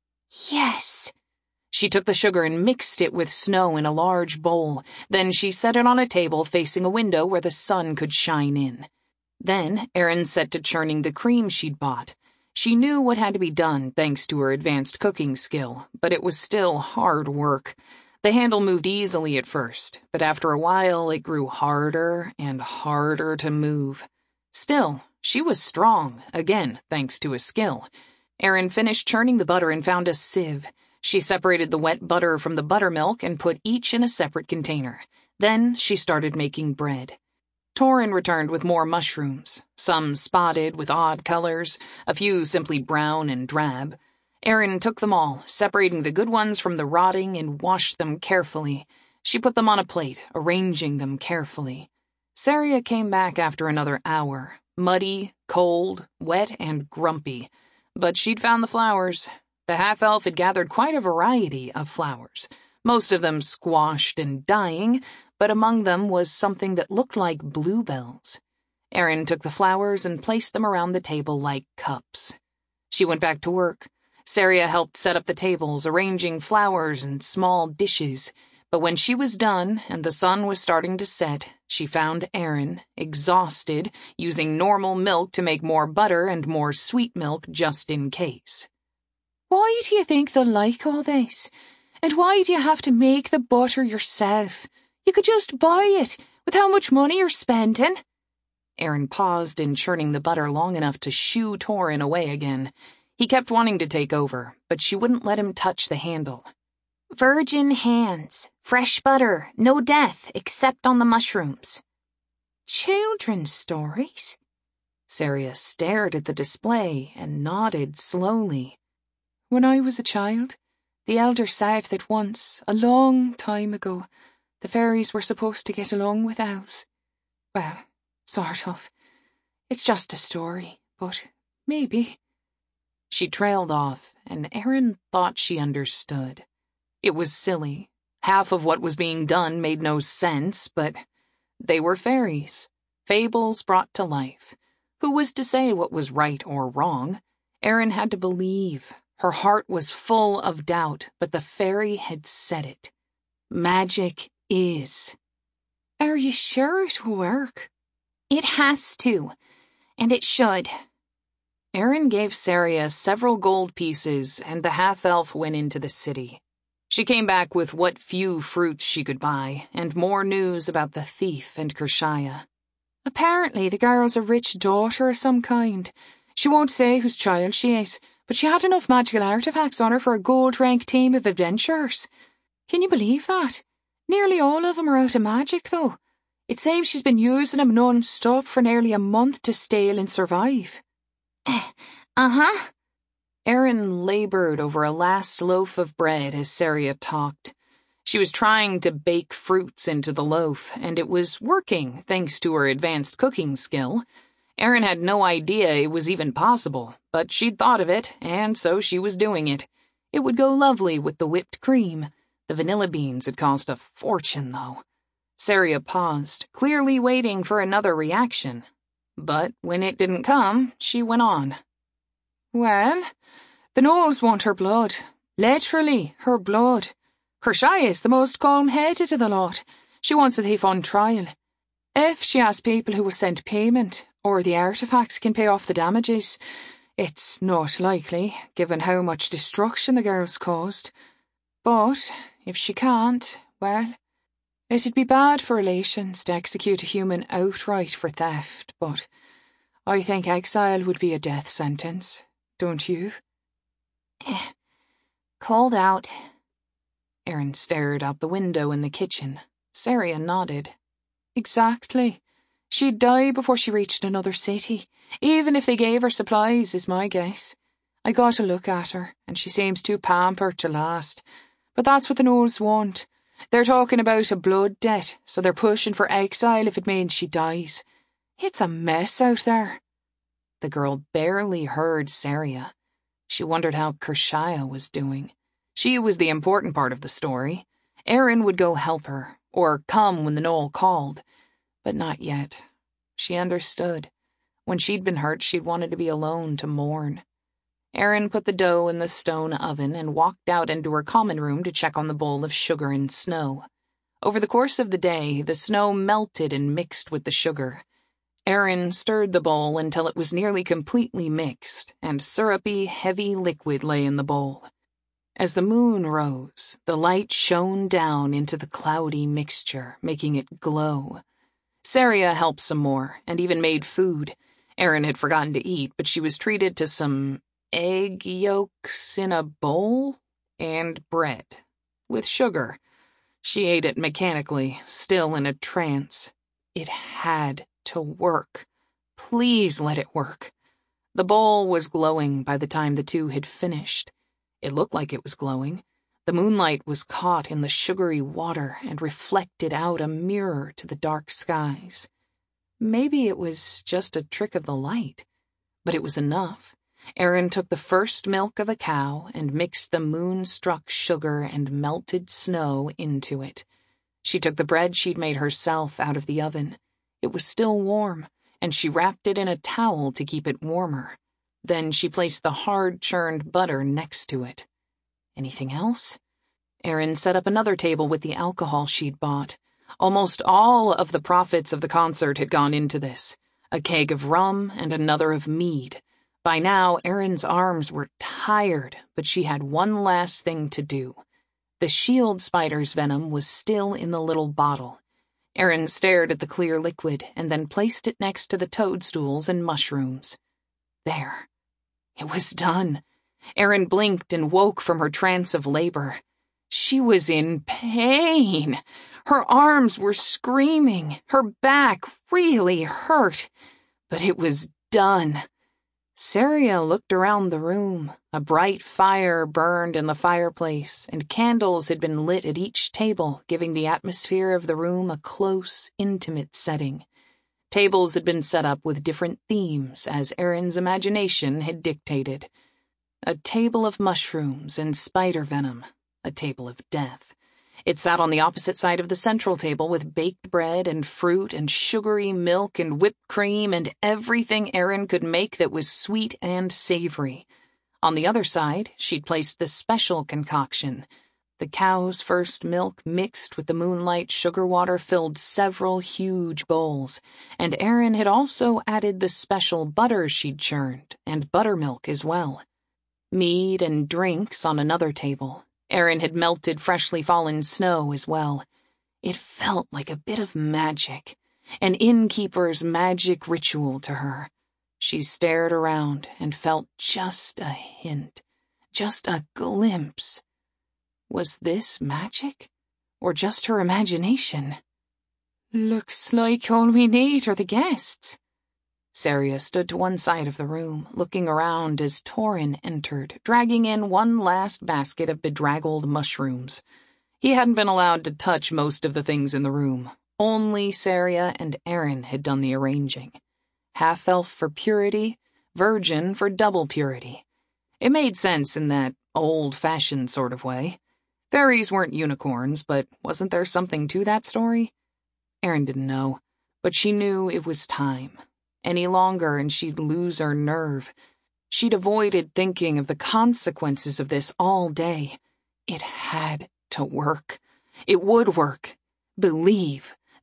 Yes. She took the sugar and mixed it with snow in a large bowl. Then she set it on a table facing a window where the sun could shine in. Then Erin set to churning the cream she'd bought. She knew what had to be done thanks to her advanced cooking skill, but it was still hard work. The handle moved easily at first, but after a while it grew harder and harder to move. Still, she was strong, again thanks to his skill. Erin finished churning the butter and found a sieve. She separated the wet butter from the buttermilk and put each in a separate container. Then she started making bread. Torin returned with more mushrooms, some spotted with odd colors, a few simply brown and drab. Erin took them all, separating the good ones from the rotting, and washed them carefully. She put them on a plate, arranging them carefully. Saria came back after another hour, muddy, cold, wet, and grumpy. But she'd found the flowers. The half-elf had gathered quite a variety of flowers, most of them squashed and dying, but among them was something that looked like bluebells. Erin took the flowers and placed them around the table like cups. She went back to work. Saria helped set up the tables, arranging flowers and small dishes. But when she was done and the sun was starting to set, she found Erin, exhausted, using normal milk to make more butter and more sweet milk just in case. Why do you think they'll like all this? And why do you have to make the butter yourself? You could just buy it, with how much money you're spending. Erin paused in churning the butter long enough to shoo Torin away again. He kept wanting to take over, but she wouldn't let him touch the handle. Virgin hands, fresh butter, no death except on the mushrooms. Children's stories? Saria stared at the display and nodded slowly. When I was a child, the elder said that once, a long time ago, the fairies were supposed to get along with owls. Well, sort of. It's just a story, but maybe. She trailed off, and Erin thought she understood. It was silly. Half of what was being done made no sense, but they were fairies. Fables brought to life. Who was to say what was right or wrong? Erin had to believe. Her heart was full of doubt, but the fairy had said it. Magic is. Are you sure it will work? It has to, and it should. Erin gave Saria several gold pieces, and the half-elf went into the city. She came back with what few fruits she could buy, and more news about the thief and Kershaya. Apparently the girl's a rich daughter of some kind. She won't say whose child she is, but she had enough magical artifacts on her for a gold-rank team of adventurers. Can you believe that? Nearly all of them are out of magic, though. It seems she's been using them non-stop for nearly a month to steal and survive. Uh-huh. Erin labored over a last loaf of bread as Saria talked. She was trying to bake fruits into the loaf, and it was working thanks to her advanced cooking skill. Erin had no idea it was even possible, but she'd thought of it, and so she was doing it. It would go lovely with the whipped cream. The vanilla beans had cost a fortune, though. Saria paused, clearly waiting for another reaction. But when it didn't come, she went on. Well, the gnolls want her blood. Literally, her blood. Kershaya is the most calm-headed of the lot. She wants the thief on trial. If she asks people who will send payment, or the artifacts can pay off the damages, it's not likely, given how much destruction the girls caused. But if she can't, well, it'd be bad for relations to execute a human outright for theft, but I think exile would be a death sentence, don't you? Cold out. Erin stared out the window in the kitchen. Saria nodded. Exactly. She'd die before she reached another city, even if they gave her supplies, is my guess. I got a look at her, and she seems too pampered to last. But that's what the Knowles want. They're talking about a blood debt, so they're pushing for exile if it means she dies. It's a mess out there. The girl barely heard Saria. She wondered how Kershia was doing. She was the important part of the story. Erin would go help her, or come when the Knoll called. But not yet. She understood. When she'd been hurt, she'd wanted to be alone to mourn. Erin put the dough in the stone oven and walked out into her common room to check on the bowl of sugar and snow. Over the course of the day, the snow melted and mixed with the sugar. Erin stirred the bowl until it was nearly completely mixed, and syrupy, heavy liquid lay in the bowl. As the moon rose, the light shone down into the cloudy mixture, making it glow. Saria helped some more, and even made food. Erin had forgotten to eat, but she was treated to some egg yolks in a bowl and bread, with sugar. She ate it mechanically, still in a trance. It had to work. Please let it work. The bowl was glowing by the time the two had finished. It looked like it was glowing. The moonlight was caught in the sugary water and reflected out a mirror to the dark skies. Maybe it was just a trick of the light, but it was enough. Erin took the first milk of a cow and mixed the moon-struck sugar and melted snow into it. She took the bread she'd made herself out of the oven. It was still warm, and she wrapped it in a towel to keep it warmer. Then she placed the hard-churned butter next to it. Anything else? Erin set up another table with the alcohol she'd bought. Almost all of the profits of the concert had gone into this. A keg of rum and another of mead. By now, Erin's arms were tired, but she had one last thing to do. The shield spider's venom was still in the little bottle. Erin stared at the clear liquid and then placed it next to the toadstools and mushrooms. There. It was done. Erin blinked and woke from her trance of labor. She was in pain. Her arms were screaming. Her back really hurt. But it was done. Saria looked around the room. A bright fire burned in the fireplace, and candles had been lit at each table, giving the atmosphere of the room a close, intimate setting. Tables had been set up with different themes, as Erin's imagination had dictated. A table of mushrooms and spider venom, a table of death. It sat on the opposite side of the central table with baked bread and fruit and sugary milk and whipped cream and everything Erin could make that was sweet and savory. On the other side, she'd placed the special concoction. The cow's first milk mixed with the moonlight sugar water filled several huge bowls, and Erin had also added the special butter she'd churned, and buttermilk as well. Mead and drinks on another table. Erin had melted freshly fallen snow as well. It felt like a bit of magic, an innkeeper's magic ritual to her. She stared around and felt just a hint, just a glimpse. Was this magic, or just her imagination? Looks like all we need are the guests. Saria stood to one side of the room, looking around as Torin entered, dragging in one last basket of bedraggled mushrooms. He hadn't been allowed to touch most of the things in the room. Only Saria and Erin had done the arranging. Half-elf for purity, virgin for double purity. It made sense in that old-fashioned sort of way. Fairies weren't unicorns, but wasn't there something to that story? Erin didn't know, but she knew it was time. Any longer and she'd lose her nerve. She'd avoided thinking of the consequences of this all day. It had to work. It would work. Believe.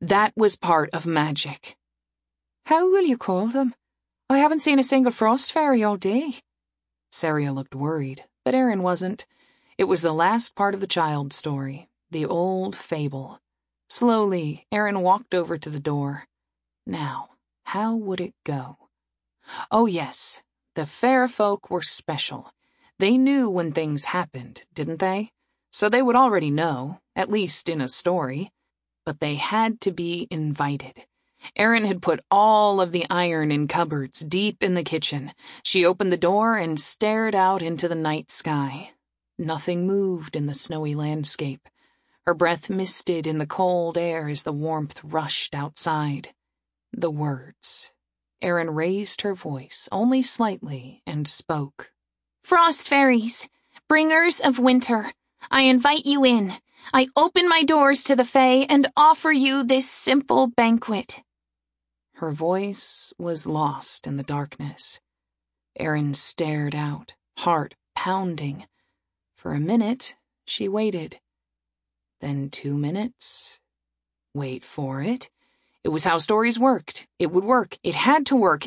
That was part of magic. How will you call them? I haven't seen a single frost fairy all day. Saria looked worried, but Erin wasn't. It was the last part of the child story, the old fable. Slowly, Erin walked over to the door. Now, how would it go? Oh yes, the fair folk were special. They knew when things happened, didn't they? So they would already know, at least in a story. But they had to be invited. Erin had put all of the iron in cupboards deep in the kitchen. She opened the door and stared out into the night sky. Nothing moved in the snowy landscape. Her breath misted in the cold air as the warmth rushed outside. The words. Erin raised her voice, only slightly, and spoke. Frost fairies, bringers of winter, I invite you in. I open my doors to the Fae and offer you this simple banquet. Her voice was lost in the darkness. Erin stared out, heart pounding. For a minute, she waited. Then 2 minutes. Wait for it. It was how stories worked. It would work. It had to work.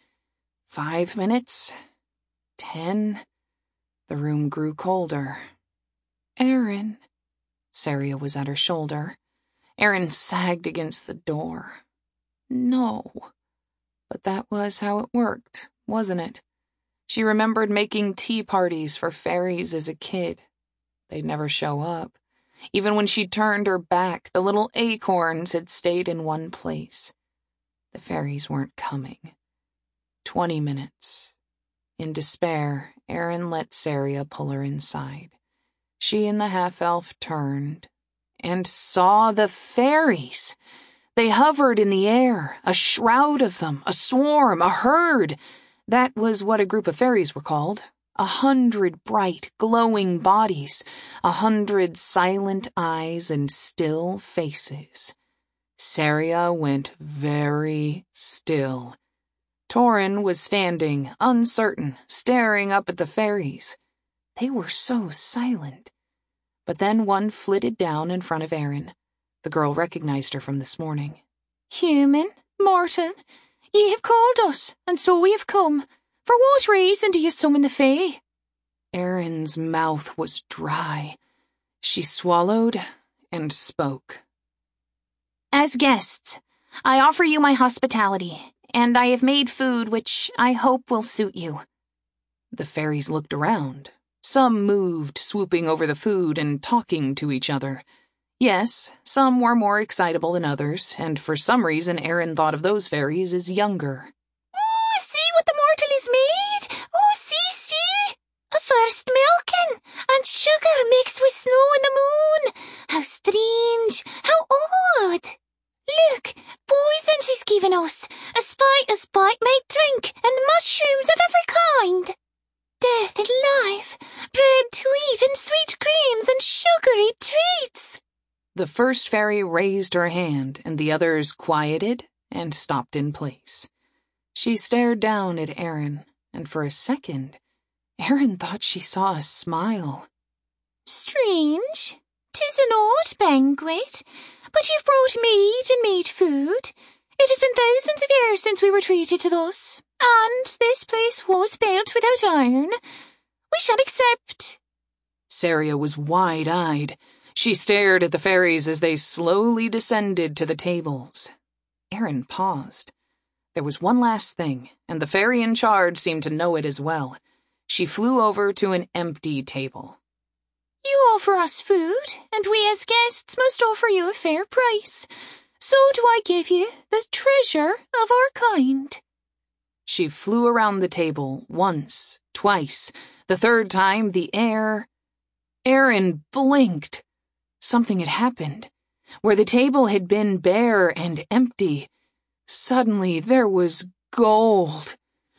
5 minutes. 10. The room grew colder. Erin. Saria was at her shoulder. Erin sagged against the door. No. But that was how it worked, wasn't it? She remembered making tea parties for fairies as a kid. They'd never show up. Even when she turned her back, the little acorns had stayed in one place. The fairies weren't coming. 20 minutes. In despair, Erin let Saria pull her inside. She and the half-elf turned and saw the fairies. They hovered in the air, a shroud of them, a swarm, a herd. That was what a group of fairies were called. 100 bright, glowing bodies, 100 silent eyes and still faces. Saria went very still. Torin was standing, uncertain, staring up at the fairies. They were so silent. But then one flitted down in front of Erin. The girl recognized her from this morning. Human, mortal, ye have called us, and so we have come. For what reason do you summon the Fae? Erin's mouth was dry. She swallowed and spoke. As guests, I offer you my hospitality, and I have made food which I hope will suit you. The fairies looked around. Some moved, swooping over the food and talking to each other. Yes, some were more excitable than others, and for some reason Erin thought of those fairies as younger. Oh, see what the mortal is made! Oh, see! A first milking, and sugar mixed with snow and the moon! How strange! How odd! Look, poison she's given us! A spite might drink, and mushrooms of every kind! Death and life, bread to eat and sweet creams and sugary treats! The first fairy raised her hand, and the others quieted and stopped in place. She stared down at Erin, and for a second, Erin thought she saw a smile. Strange. 'Tis an odd banquet, but you've brought mead and meat food. It has been thousands of years since we were treated thus, and this place was built without iron. We shall accept. Saria was wide-eyed. She stared at the fairies as they slowly descended to the tables. Erin paused. There was one last thing, and the fairy in charge seemed to know it as well. She flew over to an empty table. You offer us food, and we as guests must offer you a fair price. So do I give you the treasure of our kind. She flew around the table once, twice. The third time, the air... Erin blinked. Something had happened. Where the table had been bare and empty, suddenly there was gold.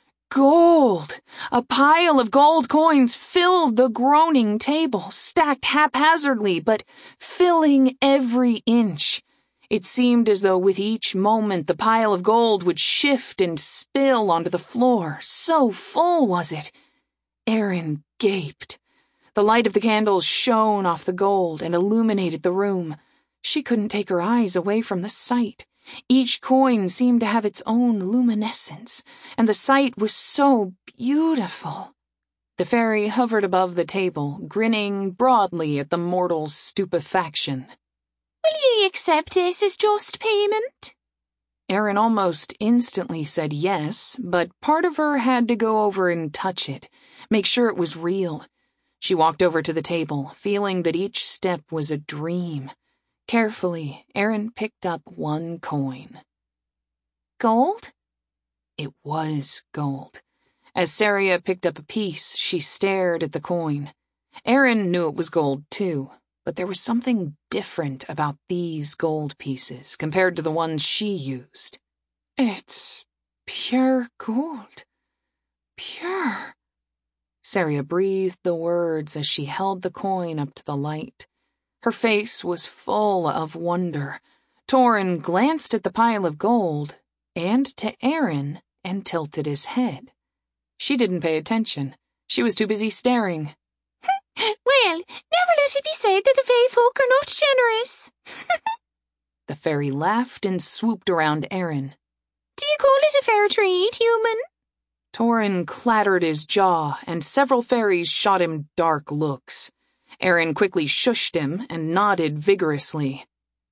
Gold! A pile of gold coins filled the groaning table, stacked haphazardly, but filling every inch. It seemed as though with each moment the pile of gold would shift and spill onto the floor. So full was it. Erin gaped. The light of the candles shone off the gold and illuminated the room. She couldn't take her eyes away from the sight. Each coin seemed to have its own luminescence, and the sight was so beautiful. The fairy hovered above the table, grinning broadly at the mortal's stupefaction. Will ye accept this as just payment? Erin almost instantly said yes, but part of her had to go over and touch it, make sure it was real. She walked over to the table, feeling that each step was a dream. Carefully, Erin picked up one coin. Gold? It was gold. As Saria picked up a piece, she stared at the coin. Erin knew it was gold too, but there was something different about these gold pieces compared to the ones she used. It's pure gold. Pure. Saria breathed the words as she held the coin up to the light. Her face was full of wonder. Torin glanced at the pile of gold and to Erin and tilted his head. She didn't pay attention. She was too busy staring. Well, never let it be said that the Fae folk are not generous. The fairy laughed and swooped around Erin. Do you call it a fair trade, human? Torin clattered his jaw, and several fairies shot him dark looks. Erin quickly shushed him and nodded vigorously.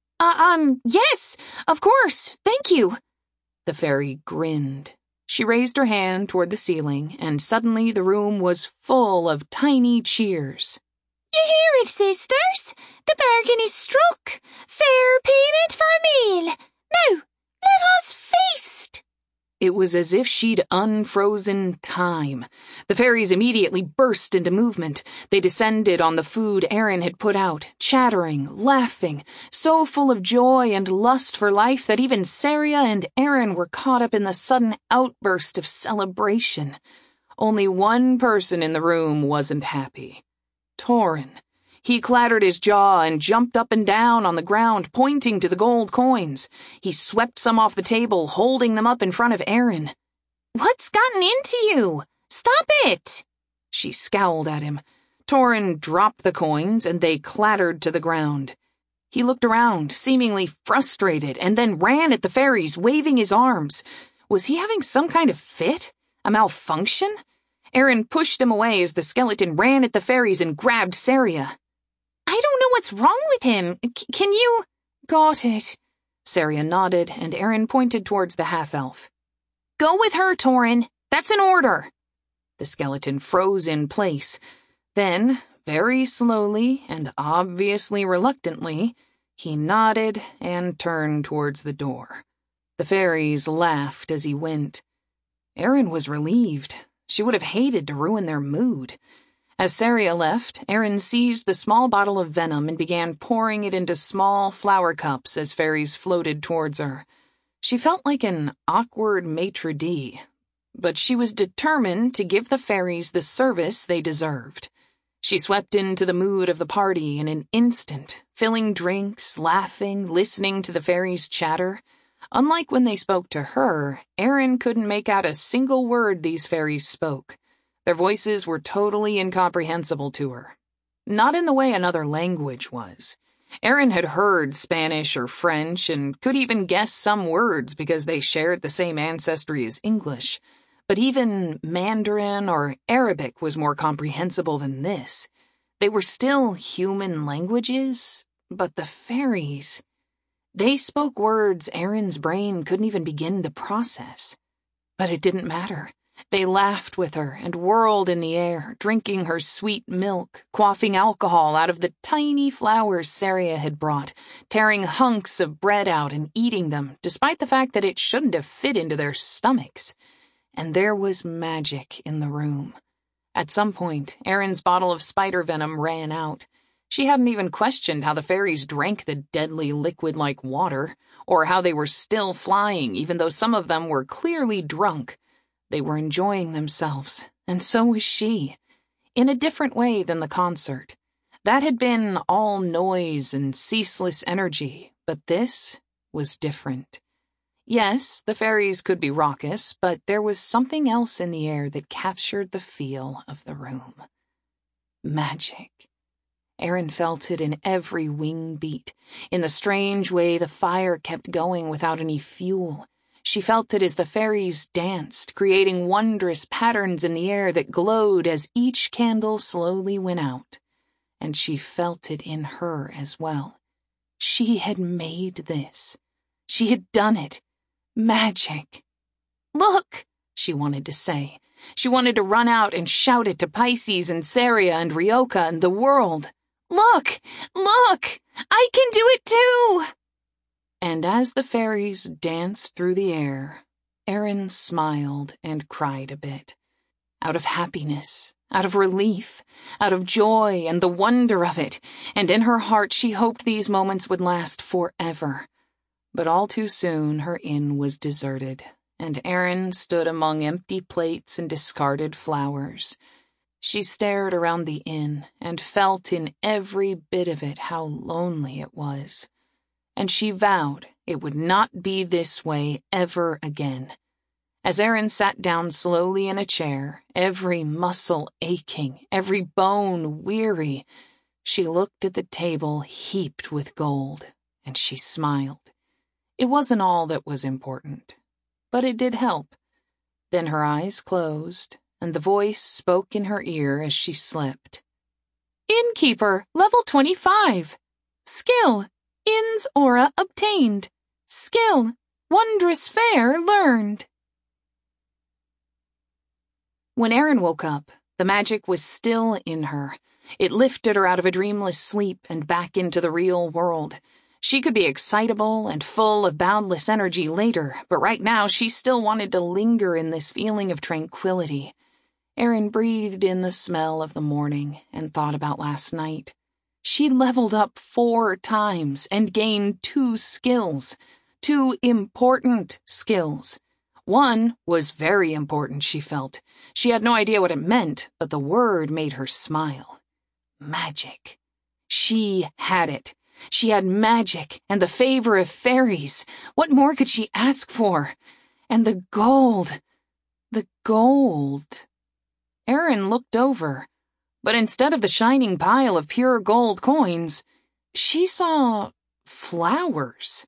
Yes, of course, thank you. The fairy grinned. She raised her hand toward the ceiling, and suddenly the room was full of tiny cheers. You hear it, sisters? The bargain is struck. Fair payment for a meal. Now, let us feast. It was as if she'd unfrozen time. The fairies immediately burst into movement. They descended on the food Erin had put out, chattering, laughing, so full of joy and lust for life that even Saria and Erin were caught up in the sudden outburst of celebration. Only one person in the room wasn't happy. Torin. He clattered his jaw and jumped up and down on the ground, pointing to the gold coins. He swept some off the table, holding them up in front of Erin. What's gotten into you? Stop it! She scowled at him. Torin dropped the coins, and they clattered to the ground. He looked around, seemingly frustrated, and then ran at the fairies, waving his arms. Was he having some kind of fit? A malfunction? Erin pushed him away as the skeleton ran at the fairies and grabbed Saria. I don't know what's wrong with him. Can you... Got it. Saria nodded, and Erin pointed towards the half-elf. Go with her, Torin. That's an order. The skeleton froze in place. Then, very slowly and obviously reluctantly, he nodded and turned towards the door. The fairies laughed as he went. Erin was relieved. She would have hated to ruin their mood. As Saria left, Erin seized the small bottle of venom and began pouring it into small flower cups as fairies floated towards her. She felt like an awkward maitre d', but she was determined to give the fairies the service they deserved. She swept into the mood of the party in an instant, filling drinks, laughing, listening to the fairies' chatter. Unlike when they spoke to her, Erin couldn't make out a single word these fairies spoke. Their voices were totally incomprehensible to her. Not in the way another language was. Erin had heard Spanish or French and could even guess some words because they shared the same ancestry as English. But even Mandarin or Arabic was more comprehensible than this. They were still human languages, but the fairies... They spoke words Erin's brain couldn't even begin to process. But it didn't matter. They laughed with her and whirled in the air, drinking her sweet milk, quaffing alcohol out of the tiny flowers Saria had brought, tearing hunks of bread out and eating them, despite the fact that it shouldn't have fit into their stomachs. And there was magic in the room. At some point, Erin's bottle of spider venom ran out. She hadn't even questioned how the fairies drank the deadly liquid like water, or how they were still flying even though some of them were clearly drunk. They were enjoying themselves, and so was she, in a different way than the concert. That had been all noise and ceaseless energy, but this was different. Yes, the fairies could be raucous, but there was something else in the air that captured the feel of the room. Magic. Erin felt it in every wing beat, in the strange way the fire kept going without any fuel. She felt it as the fairies danced, creating wondrous patterns in the air that glowed as each candle slowly went out. And she felt it in her as well. She had made this. She had done it. Magic. "Look," she wanted to say. She wanted to run out and shout it to Pisces and Saria and Ryoka and the world. "Look! Look! I can do it too!" And as the fairies danced through the air, Erin smiled and cried a bit. Out of happiness, out of relief, out of joy and the wonder of it, and in her heart she hoped these moments would last forever. But all too soon her inn was deserted, and Erin stood among empty plates and discarded flowers. She stared around the inn and felt in every bit of it how lonely it was. And she vowed it would not be this way ever again. As Erin sat down slowly in a chair, every muscle aching, every bone weary, she looked at the table heaped with gold, and she smiled. It wasn't all that was important, but it did help. Then her eyes closed, and the voice spoke in her ear as she slept. "Innkeeper, level 25. Skill, Inn's aura obtained. Skill, wondrous fair learned." When Erin woke up, the magic was still in her. It lifted her out of a dreamless sleep and back into the real world. She could be excitable and full of boundless energy later, but right now she still wanted to linger in this feeling of tranquility. Erin breathed in the smell of the morning and thought about last night. She leveled up 4 times and gained 2 skills. 2 important skills. One was very important, she felt. She had no idea what it meant, but the word made her smile. Magic. She had it. She had magic and the favor of fairies. What more could she ask for? And the gold. The gold. Erin looked over, but instead of the shining pile of pure gold coins, she saw flowers.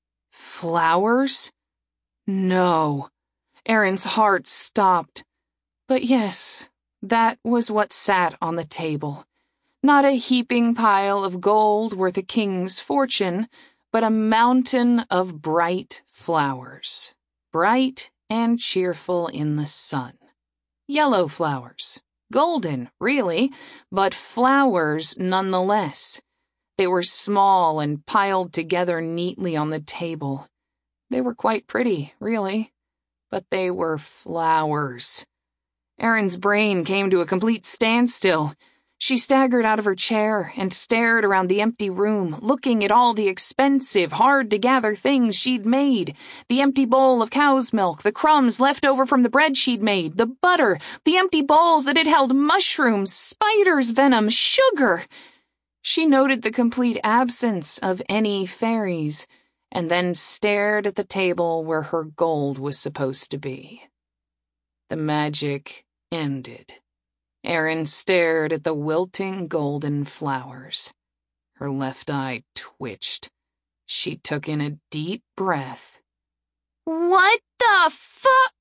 Flowers? No. Erin's heart stopped. But yes, that was what sat on the table. Not a heaping pile of gold worth a king's fortune, but a mountain of bright flowers. Bright and cheerful in the sun. Yellow flowers. Golden, really, but flowers nonetheless. They were small and piled together neatly on the table. They were quite pretty, really, but they were flowers. Erin's brain came to a complete standstill. She staggered out of her chair and stared around the empty room, looking at all the expensive, hard-to-gather things she'd made. The empty bowl of cow's milk, the crumbs left over from the bread she'd made, the butter, the empty bowls that had held mushrooms, spider's venom, sugar. She noted the complete absence of any fairies, and then stared at the table where her gold was supposed to be. The magic ended. Erin stared at the wilting golden flowers. Her left eye twitched. She took in a deep breath. "What the fuck?"